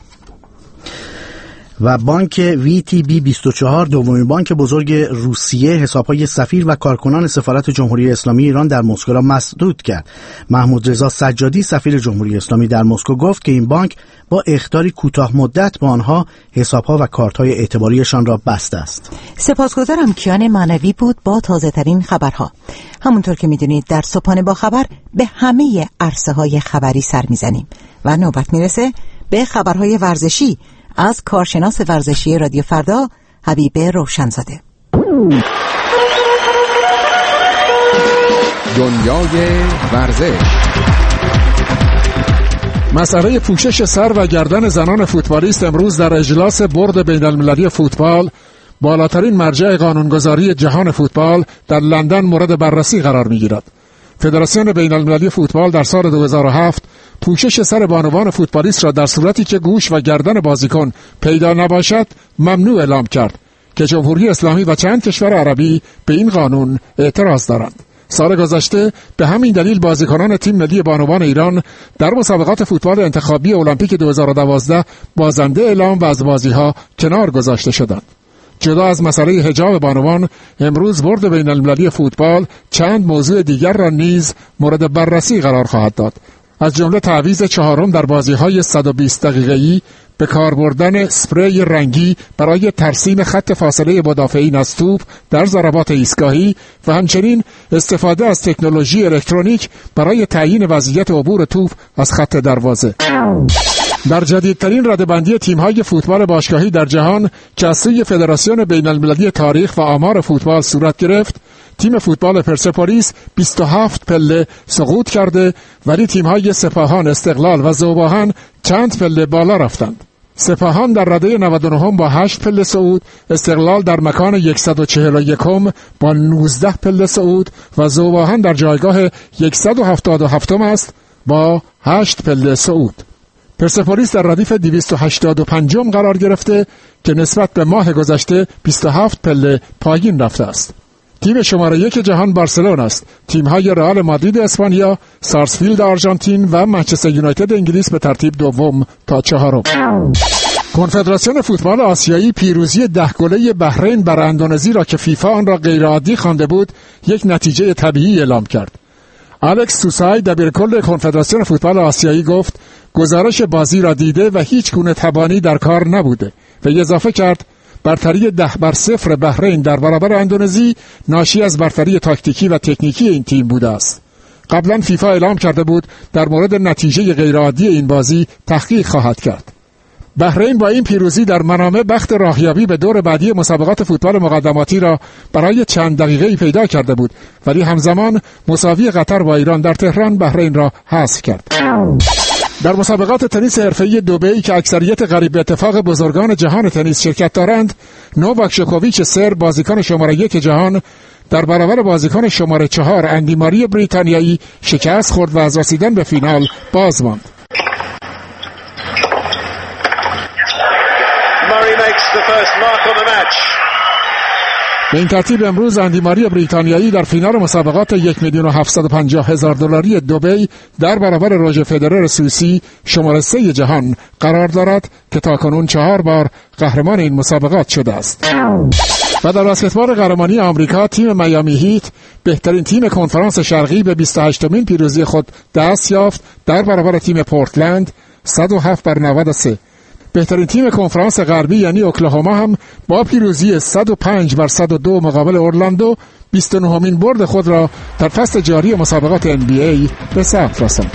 و بانک VTB24 دومین بانک بزرگ روسیه حساب‌های سفیر و کارکنان سفارت جمهوری اسلامی ایران در مسکو را مسدود کرد. محمود رضا سجادی سفیر جمهوری اسلامی در مسکو گفت که این بانک با اخطاری کوتاه مدت با آنها حساب‌ها و کارت‌های اعتباریشان را بسته است. سپاسگزارم کیان معنوی بود با تازه‌ترین خبرها. همونطور که می‌دونید در صبحانه با خبر به همه عرصه‌های خبری سر می‌زنیم و نوبت میرسه به خبرهای ورزشی از کارشناس ورزشی رادیو فردا حبیب روشنزاده. دنیای ورزش. مسئله پوشش سر و گردن زنان فوتبالیست امروز در اجلاس بورد بین‌المللی فوتبال، بالاترین مرجع قانونگذاری جهان فوتبال، در لندن مورد بررسی قرار می‌گیرد. فدراسیون بین‌المللی فوتبال در سال 2007 پوشش سر بانوان فوتبالیست را در صورتی که گوش و گردن بازیکن پیدا نباشد ممنوع اعلام کرد که جمهوری اسلامی و چند کشور عربی به این قانون اعتراض دارند. سال گذشته به همین دلیل بازیکنان تیم ملی بانوان ایران در مسابقات فوتبال انتخابی المپیک 2012 بازنده اعلام و از بازی‌ها کنار گذاشته شدند. جدا از مسئله حجاب بانوان، امروز بورد بین‌المللی فوتبال چند موضوع دیگر را نیز مورد بررسی قرار خواهد داد. از جمله تعویض 4 در بازی‌های 120 دقیقه‌ای به کار بردن اسپری رنگی برای ترسیم خط فاصله مدافعین از توپ در ضربات ایستگاهی و همچنین استفاده از تکنولوژی الکترونیک برای تعیین وضعیت عبور توپ از خط دروازه. در جدیدترین رده‌بندی تیم‌های فوتبال باشگاهی در جهان که از سوی فدراسیون بین‌المللی تاریخ و آمار فوتبال صورت گرفت، تیم فوتبال پرسپولیس 27 پله سقوط کرده، ولی تیم‌های سپاهان، استقلال و ذوب‌آهن چند پله بالا رفتند. سپاهان در رده 99 با 8 پله صعود، استقلال در مکان 141 با 19 پله صعود و ذوب‌آهن در جایگاه 177 است با 8 پله صعود. پرسپولیس در ردیف 285 قرار گرفته که نسبت به ماه گذشته 27 پله پایین رفته است. تیم شماره 1 جهان بارسلون است. تیم‌های رئال مادرید اسپانیا، سارسفیلد آرژانتین و منچستر یونایتد انگلیس به ترتیب 2 تا 4. کنفدراسیون فوتبال آسیایی پیروزی 10 گله بحرین بر اندونزی را که فیفا آن را غیرعادی خوانده بود، یک نتیجه طبیعی اعلام کرد. الکس سوسای دبیرکل کنفدراسیون فوتبال آسیایی گفت گزارش بازی را دیده و هیچ گونه تبانی در کار نبوده و اضافه کرد برتری 10-0 بحرین در برابر اندونزی ناشی از برتری تاکتیکی و تکنیکی این تیم بوده است. قبلا فیفا اعلام کرده بود در مورد نتیجه غیرعادی این بازی تحقیق خواهد کرد. بحرین با این پیروزی در منامه بخت راهیابی به دور بعدی مسابقات فوتبال مقدماتی را برای چند دقیقه‌ای پیدا کرده بود، ولی همزمان مساوی قطر با ایران در تهران بحرین را حذف کرد. در مسابقات تنیس حرفه‌ای دبی که اکثریت قریب به اتفاق بزرگان جهان تنیس شرکت دارند، نوواک جوکوویچ سرب بازیکن شماره 1 جهان در برابر بازیکن شماره 4 اندی ماری بریتانیایی شکست خورد و از رسیدن به فینال باز ماند. به این ترتیب امروز اندی ماری بریتانیایی در فینال مسابقات $1,750,000 دبی در برابر روژر فدرر سوئیسی شماره 3 جهان قرار دارد که تاکنون 4 بار قهرمان این مسابقات شده است. و در بسکتبال قهرمانی آمریکا تیم میامی هیت بهترین تیم کنفرانس شرقی به 28مین پیروزی خود دست یافت در برابر تیم پورتلند 107-93. بهترین تیم کنفرانس غربی یعنی اوکلاهوما هم با پیروزی 105-102 مقابل اورلاندو 29مین برد خود را در فصل جاری مسابقات NBA به ثبت رساند.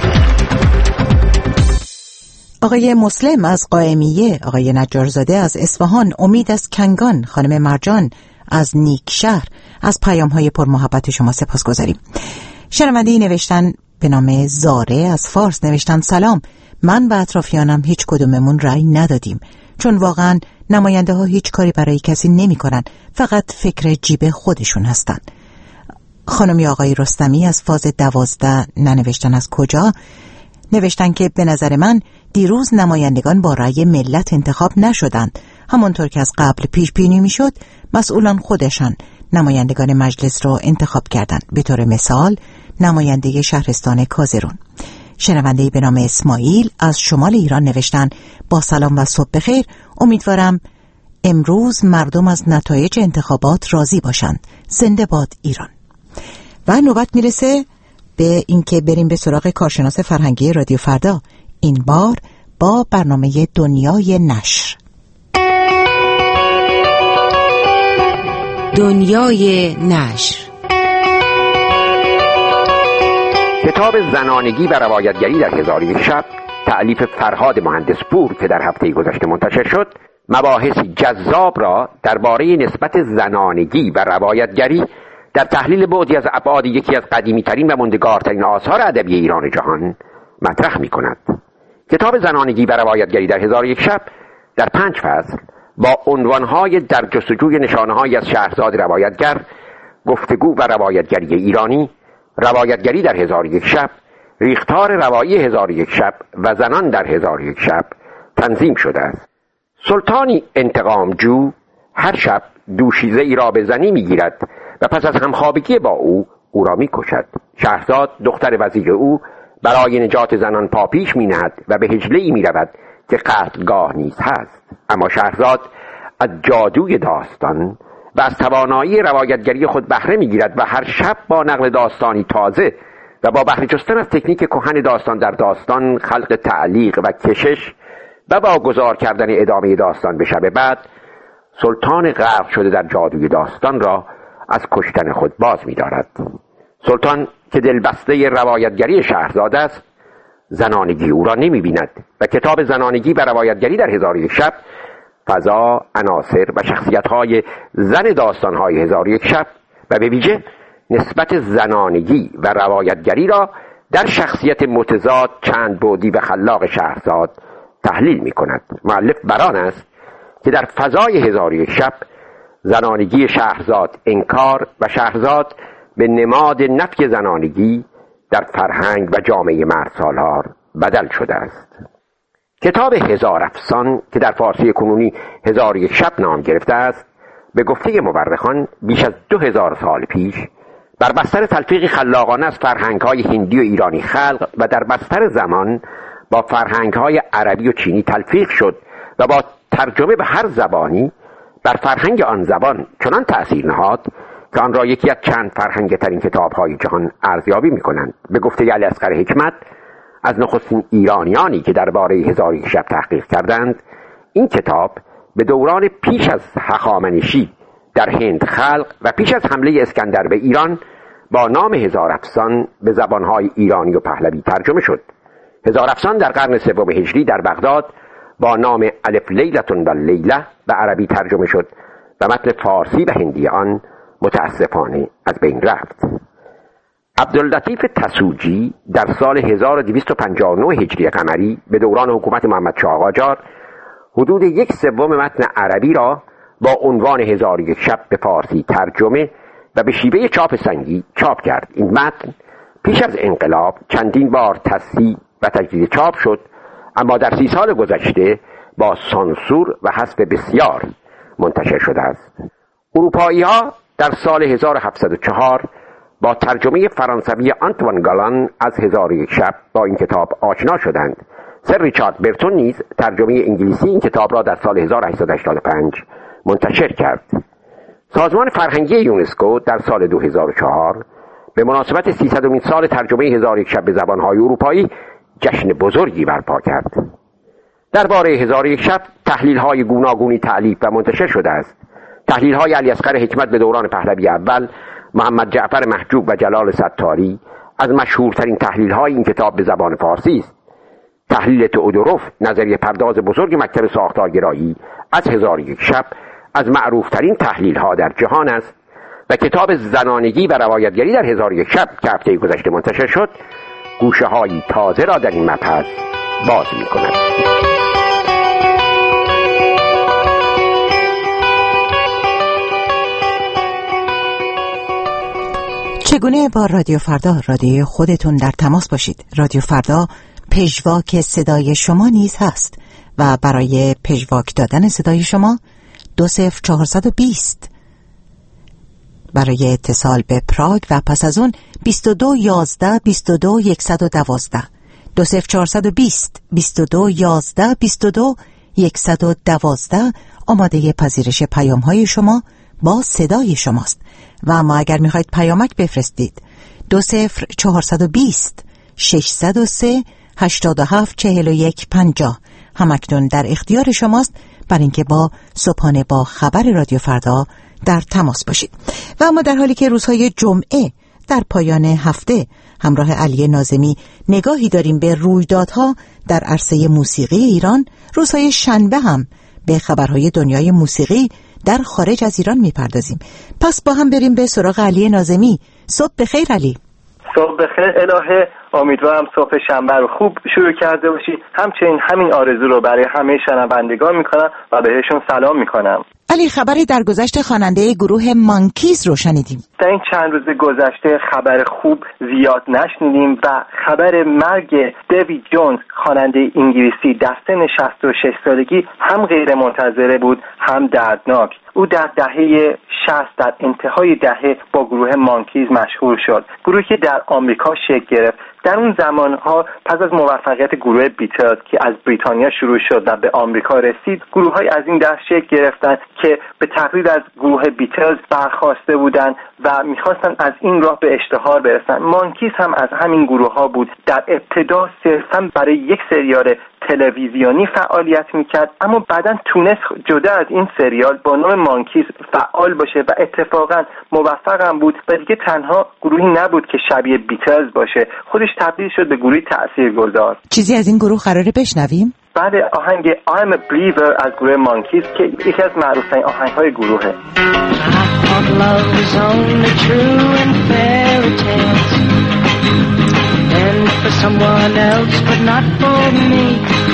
آقای مسلم از قائمیه، آقای نجارزاده از اصفهان، امید از کنگان، خانم مرجان از نیکشهر از پیام‌های پرمحبت شما سپاسگزاریم. شنونده‌ای نوشتن به نام زاره از فارس نوشتن سلام، من و اطرافیانم هیچ کدوممون رأی ندادیم، چون واقعا نماینده ها هیچ کاری برای کسی نمی کنن، فقط فکر جیب خودشون هستن. خانمی آقای رستمی از فاز 12 ننوشتن از کجا، نوشتن که به نظر من دیروز نمایندگان با رأی ملت انتخاب نشدند، همونطور که از قبل پیش بینی می شد مسئولان خودشان نمایندگان مجلس را انتخاب کردند، به طور مثال نماینده شهرستان کازرون. شنونده‌ای به نام اسماعیل از شمال ایران نوشتن با سلام و صبح بخیر، امیدوارم امروز مردم از نتایج انتخابات راضی باشند. زنده باد ایران. و نوبت میرسه به اینکه بریم به سراغ کارشناس فرهنگی رادیو فردا، این بار با برنامه دنیای نشر. دنیای نشر، کتاب زنانگی و روایتگری در 1001 شب تألیف فرهاد مهندسپور که در هفته گذشته منتشر شد، مباحثی جذاب را درباره نسبت زنانگی و روایتگری در تحلیل بعضی از ابعاد یکی از قدیمی‌ترین و ماندگارترین آثار ادبی ایران جهان مطرح می‌کند. کتاب زنانگی و روایتگری در 1001 شب در 5 فصل با عنوان‌های در جستجوی نشانه‌هایی از شهرزاد روایتگر، گفتگو و روایتگری ایرانی، روایتگری در 1001 شب، ریختار روایی 1001 شب و زنان در 1001 شب تنظیم شده است. سلطانی انتقامجو هر شب دوشیزه ای را به زنی میگیرد و پس از همخوابگی با او را میکشد. شهرزاد دختر وزیر او برای نجات زنان پاپیش می نهد و به حجله ای می رود که قتلگاه نیز هست. اما شهرزاد از جادوی داستان و از توانایی روایتگری خود بهره می گیرد و هر شب با نقل داستانی تازه و با بهره جستن از تکنیک کهن داستان در داستان، خلق تعلیق و کشش و با گذار کردن ادامه داستان به شب بعد، سلطان غرق شده در جادوی داستان را از کشتن خود باز می دارد. سلطان که دلبسته روایتگری شهرزاد است، زنانگی او را نمی بیند و کتاب زنانگی و روایتگری در 1001 شب فضا، عناصر و شخصیت‌های زن داستان‌های 1001 شب و به ویژه نسبت زنانگی و روایتگری را در شخصیت متضاد، چند بعدی و خلاق شهرزاد تحلیل می‌کند. مؤلف بران است که در فضای 1001 شب زنانگی شهرزاد انکار و شهرزاد به نماد نفی زنانگی در فرهنگ و جامعه مردسالار بدل شده است. کتاب 1000 افسان که در فارسی کنونی 1001 شب نام گرفته است، به گفته مورخان بیش از 2000 سال پیش بر بستر تلفیقی خلاقانه از فرهنگ‌های هندی و ایرانی خلق و در بستر زمان با فرهنگ‌های عربی و چینی تلفیق شد و با ترجمه به هر زبانی بر فرهنگ آن زبان چنان تأثیر نهاد که آن را یکی از چند فرهنگ‌ترین کتاب‌های جهان ارزیابی می‌کنند. به گفته علیاصغر حکمت، از نخستین ایرانیانی که درباره 1001 شب تحقیق کردند، این کتاب به دوران پیش از هخامنشی در هند خلق و پیش از حمله اسکندر به ایران با نام هزار افسان به زبانهای ایرانی و پهلوی ترجمه شد. هزار افسان در قرن سوم هجری در بغداد با نام الف لیلتون و لیله به عربی ترجمه شد و متن فارسی و هندی آن متاسفانه از بین رفت. عبداللطیف تسوجی در سال 1259 هجری قمری به دوران حکومت محمد شاه قاجار حدود 1/3 متن عربی را با عنوان هزار یک شب به فارسی ترجمه و به شیوه چاپ سنگی چاپ کرد. این متن پیش از انقلاب چندین بار تصحیح و تجدید چاپ شد، اما در 30 سال گذشته با سانسور و حذف بسیار منتشر شده است. اروپایی ها در سال 1704 با ترجمه فرانسوی آنتوان گالان از هزار یک شب با این کتاب آشنا شدند. سر ریچارد برتون نیز ترجمه انگلیسی این کتاب را در سال 1885 منتشر کرد. سازمان فرهنگی یونسکو در سال 2004 به مناسبت 300مین سال ترجمه هزار یک شب به زبانهای اروپایی جشن بزرگی برپا کرد. درباره هزار یک شب تحلیل‌های گوناگونی تألیف و منتشر شده است. تحلیل‌های علیاصغر حکمت به دوران پهلوی اول، محمد جعفر محجوب و جلال ستاری از مشهورترین تحلیل‌های این کتاب به زبان فارسی است. تحلیل تئودوروف، نظریه پرداز بزرگ مکتب ساختارگرایی، از هزار یک شب از معروفترین تحلیل‌ها در جهان است و کتاب زنانگی و روایتگری در هزار یک شب که هفته گذشته منتشر شد گوشه‌های تازه را در این مبحث باز می‌کند. چگونه با رادیو فردا، رادیو خودتون، در تماس باشید؟ رادیو فردا پژواک صدای شما نیز هست و برای پژواک دادن صدای شما 20420 برای اتصال به پراگ و پس از اون 22 11 22 112 20420 22 11 22 112 آماده پذیرش پیام های شما با صدای شماست. و اما اگر میخواید پیامک بفرستید 20420 603 87 41 50 همکنون در اختیار شماست برای اینکه با صبحانه با خبر رادیو فردا در تماس باشید. و اما در حالی که روزهای جمعه در پایان هفته همراه علی ناظمی نگاهی داریم به رویدادها در عرصه موسیقی ایران، روزهای شنبه هم به خبرهای دنیای موسیقی در خارج از ایران میپردازیم. پس با هم بریم به سراغ علی ناظمی. صبح بخیر علی. صبح بخیر الهه، امیدوارم صبح شنبه رو خوب شروع کرده باشی. همچنین همین آرزو رو برای همه شنوندگان میکنم و بهشون سلام میکنم. علی، خبری در گذشت خواننده گروه مانکیز رو شنیدیم. در این چند روز گذشته خبر خوب زیاد نشنیدیم و خبر مرگ دیوید جونز، خواننده انگلیسی در سن 66 سالگی، هم غیر منتظره بود هم دردناک. او در دهه 60 در انتهای دهه با گروه مانکیز مشهور شد، گروهی که در آمریکا شکل گرفت. در اون زمانها پس از موفقیت گروه بیتلز که از بریتانیا شروع شد و به آمریکا رسید، گروه‌های از این دست شکل گرفتن که به تقلید از گروه بیتلز برخواسته بودند و می‌خواستن از این راه به اشتهار برسن. مانکیز هم از همین گروه‌ها بود. در ابتدا صرفاً برای یک سریال تلویزیونی فعالیت میکرد، اما بعداً تونست جدا از این سریال با نام مانکیز فعال باشه و اتفاقاً موفقم بود و دیگه تنها گروهی نبود که شبیه بیتلز باشه، خودش تبدیل شد به گروهی تأثیرگذار. چیزی از این گروه قراره بشنویم؟ بعد آهنگ I'm a Believer از گروه مانکیز که یکی از معروف‌ترین آهنگ‌های گروهه. And for someone else, but not for me.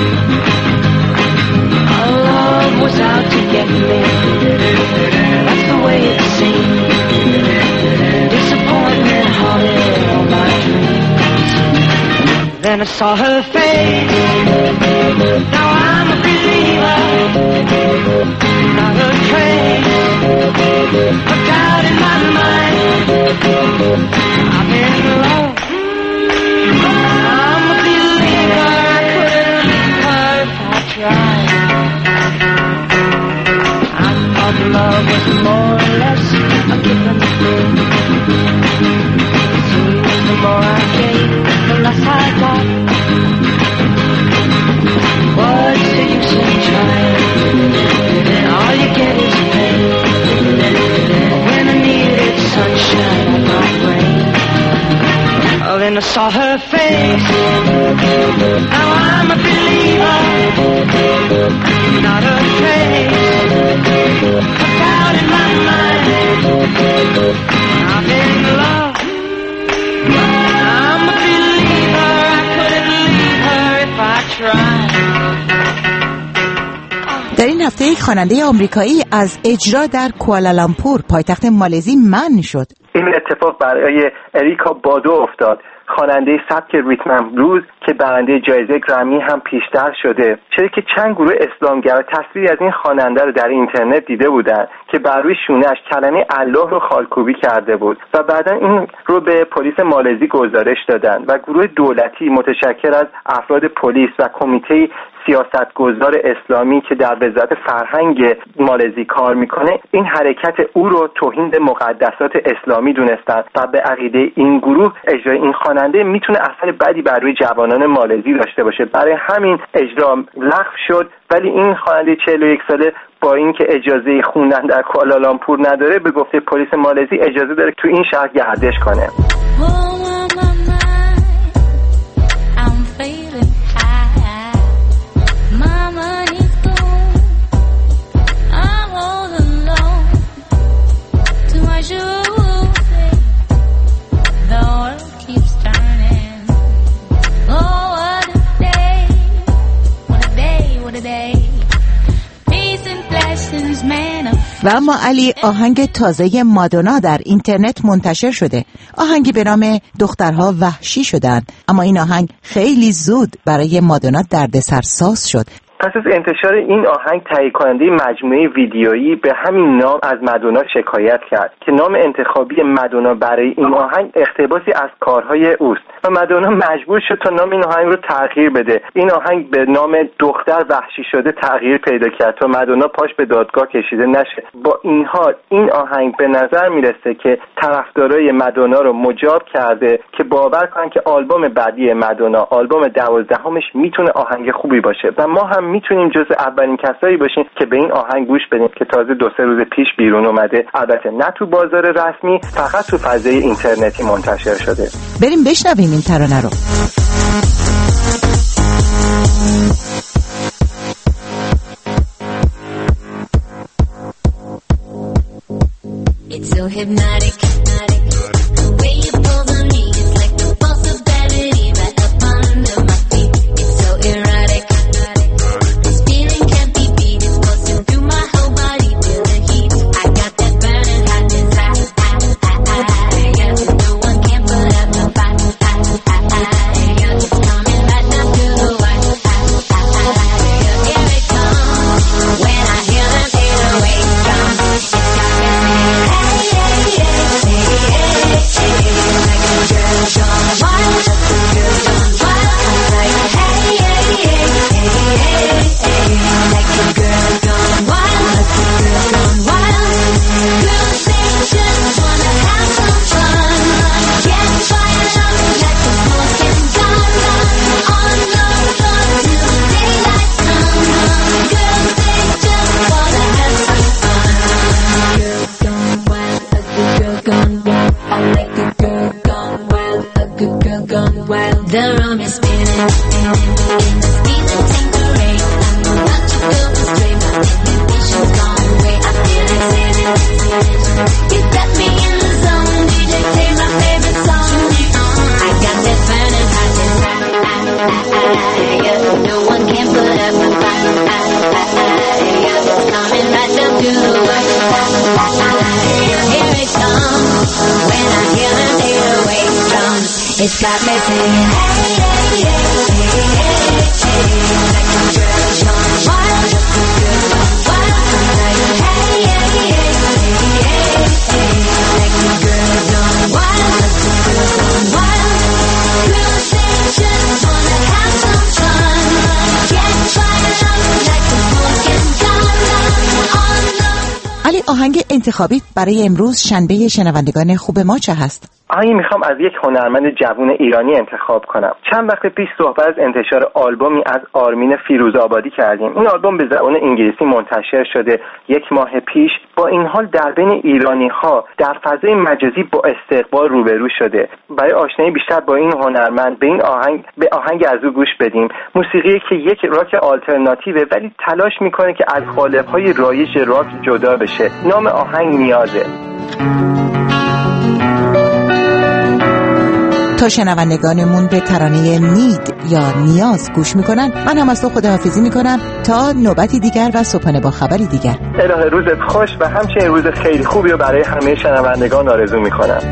Our love was out to get me. That's the way it seemed. Disappointment haunted all my dreams. Then I saw her face. Now I'm a believer. Not a trace of doubt in my mind. I've been alone. I'm a believer, I couldn't leave her if I tried. I thought love was more or less a given thing. Seems the more I gave, the less I got. What saw her face. Now I'm a believer, not a trace of doubt in my mind. I'm in love, I'm a believer. I couldn't leave her if I tried. در این هفته یک خواننده آمریکایی از اجرا در کوالالامپور پایتخت مالزی منع شد. این اتفاق برای اریکا بادو افتاد، خواننده سبک ریتم اند بلوز که برنده جایزه گرمی هم پیشتر شده. چرا که چند گروه اسلامگرا تصویری از این خواننده رو در اینترنت دیده بودن که بر روی شونه‌اش کلمه الله رو خالکوبی کرده بود و بعدا این رو به پلیس مالزی گزارش دادن و گروه دولتی متشکل از افراد پلیس و کمیته سیاستگزار اسلامی که در وزارت فرهنگ مالزی کار میکنه این حرکت او رو توهین به مقدسات اسلامی دونستن و به عقیده این گروه اجرای این خواننده میتونه اثر بدی بر روی جوانان مالزی داشته باشه. برای همین اجرا لغو شد، ولی این خواننده 41 ساله با اینکه اجازه خوندن در کوالالامپور نداره به گفته پلیس مالزی اجازه داره تو این شهر گردش کنه. و اما علی، آهنگ تازه مادونا در اینترنت منتشر شده. آهنگی به نام دخترها وحشی شدن، اما این آهنگ خیلی زود برای مادونا دردسرساز شد. پس از انتشار این آهنگ تهیه کننده مجموعه ویدیویی به همین نام از مادونا شکایت کرد که نام انتخابی مادونا برای این آهنگ اقتباسی از کارهای اوست و مادونا مجبور شد تا نام این آهنگ رو تغییر بده. این آهنگ به نام دختر وحشی شده تغییر پیدا کرد تا مادونا پاش به دادگاه کشیده نشه. با این حال این آهنگ به نظر میرسه که طرفدارای مادونا رو مجاب کرده که باور کنن که آلبوم بعدی مادونا، آلبوم 12مش میتونه آهنگ خوبی باشه و ما هم میتونیم جزء اولین کسایی باشیم که به این آهنگ گوش بدیم که تازه 2-3 روز پیش بیرون اومده. البته نه تو بازار رسمی، فقط تو فضای اینترنتی منتشر شده. بریم بشنویم این ترانه رو. It's so hypnotic, the way you pull the knee, it's like the pulse of gravity right up under my feet. It's so erotic, this feeling can't be beat. It's pulsing through my whole body, feel the heat. I got that burning hot desire, yeah, no one can put up the fight, yeah, it's coming right down to the wire, yeah, here it comes, when I hear them 808 drums, it's got me singing, the room is spinning, the feeling tangerine. I'm about to go astray, my inhibitions gone away. I feel like singing. You got me in the zone, DJ play my favorite song. I got that burning hot desire, yeah, no one can put up my fight, yeah, it's coming right down to the wire. Here it comes, when I hear them 808 drums, it's got me singing, hey, hey, hey, hey, hey, hey, like a girl gone wild, just a girl gone wild, like hey, hey, hey, hey, hey, hey, like a girl gone wild, just a girl gone wild. Girls say just wanna have some fun, get fired up like a smoking gun on the. علی، آهنگ انتخابی برای امروز شنبه شنوندگان خوب ما چه هست؟ آهنگی میخوام از یک هنرمند جوان ایرانی انتخاب کنم. چند وقت پیش صحبت از انتشار آلبومی از آرمین فیروزآبادی کردیم. این آلبوم به زبان انگلیسی منتشر شده 1 ماه پیش. با این حال در بین ایرانی‌ها در فضای مجازی با استقبال روبرو شده. برای آشنایی بیشتر با این هنرمند به آهنگ از او گوش بدیم. موسیقی که یک راک آلترناتیوه ولی تلاش میکنه که از قالب‌های رایج راک جدا بشه. نام آهنگ نیازه. تا شنوندگانمون به ترانه نید یا نیاز گوش میکنن، من هم از تو خداحافظی میکنم تا نوبتی دیگر و صبحانه با خبری دیگر. الهی روزت خوش و همچنین روز خیلی خوبی رو برای همه شنوندگان آرزو میکنم.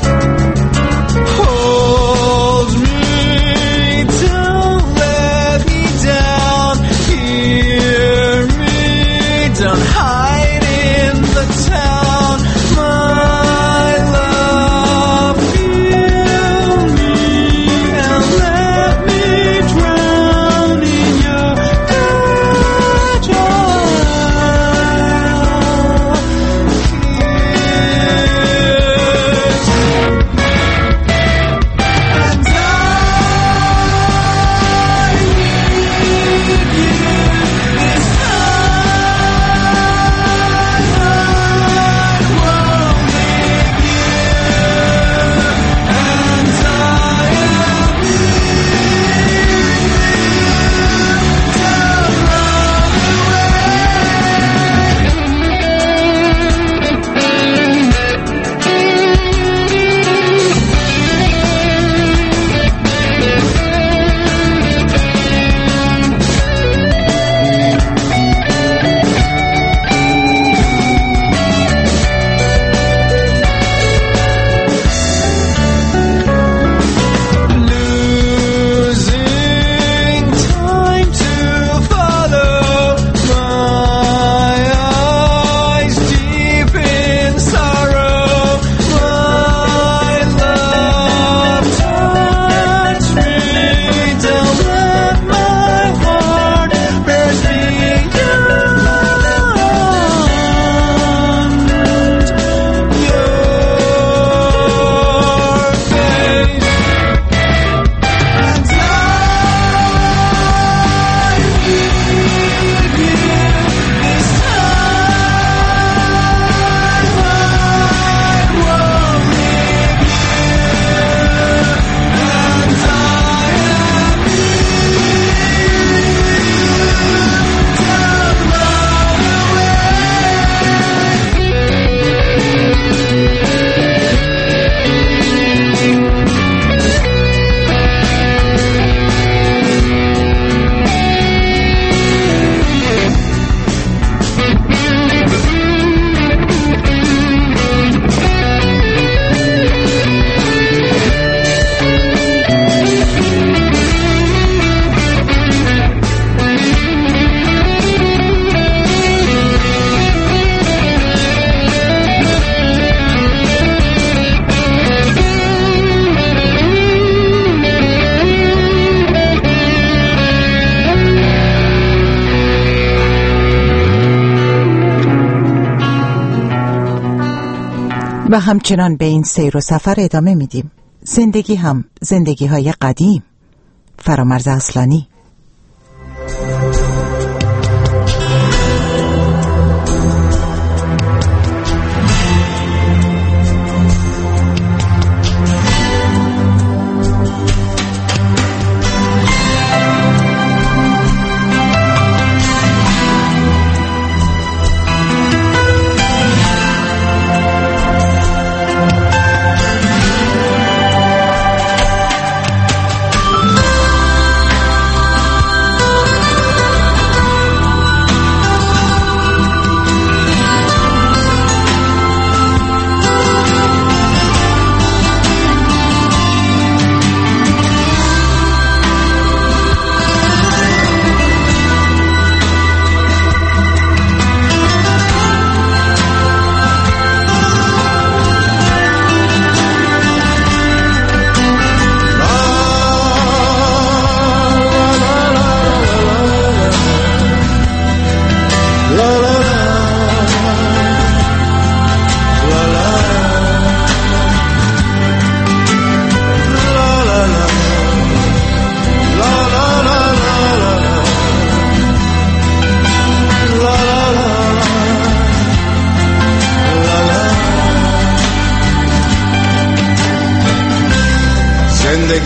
و همچنان به این سیر و سفر ادامه میدیم. زندگی هم زندگی های قدیم. فرامرز اصلانی.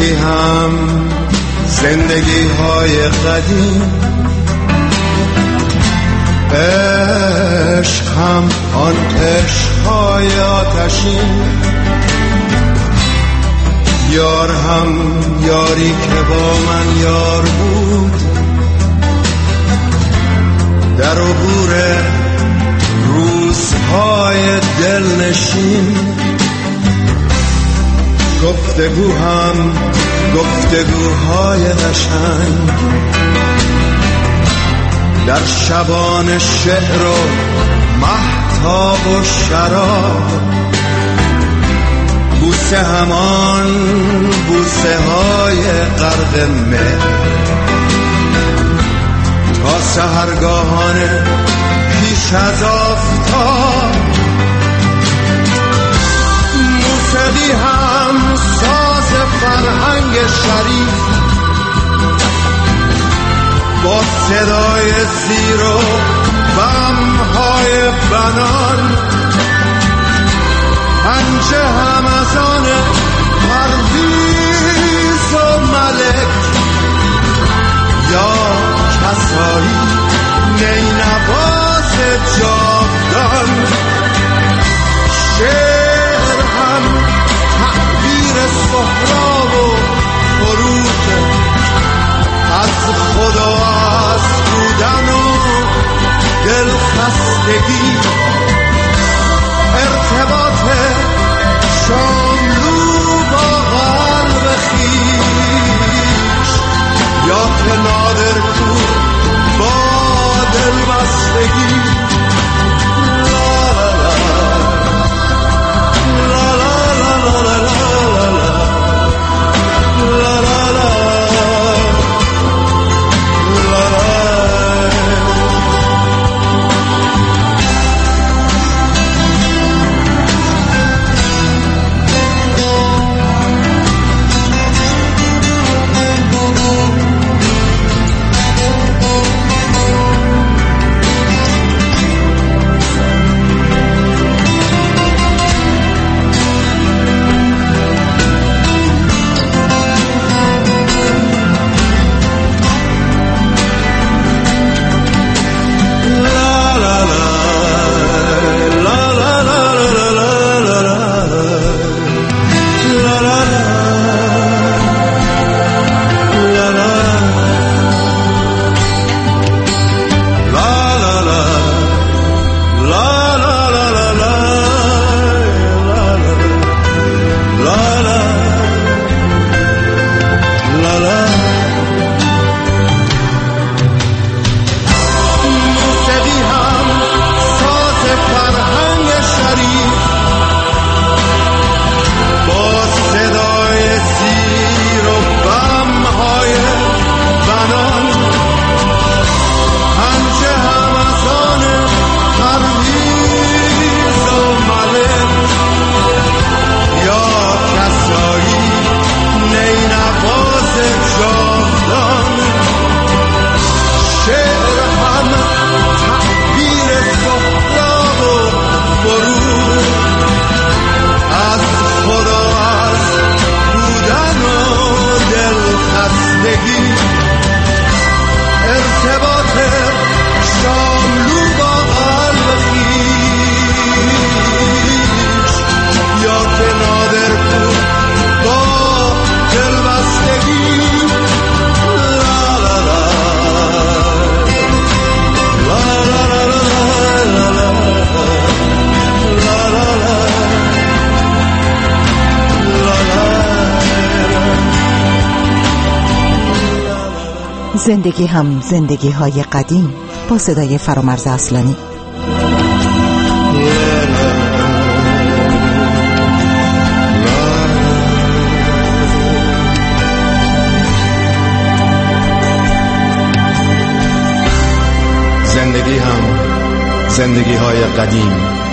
زندگی هم زندگی های قدیم، عشق هم آن عشق های آتشین، یار هم یاری که با من یار بود، در عبور روزهای دلنشین. گفتگو هم گفتگوهای قشنگ، در شبان شعر و مهتاب و شراب، بوسه همان بوسه های غرق مه، تا سحرگاهانه پیش از آفتاب. موسیقی هم ساز فرهنگ شریف، با صدای زیر و بمهای بنان، پنجه هم از آن پرویز و ملک، یا کسایی نینواز جاودان. شعر هم تعبیر سهراب و فروغ، از خدا از بودن و دلخستگی، ارتباط شاملو با قلب خویش، یا که نادر کو با دلبستگی. زندگی هم زندگی های قدیم، با صدای فرامرز اصلانی. زندگی هم زندگی های قدیم،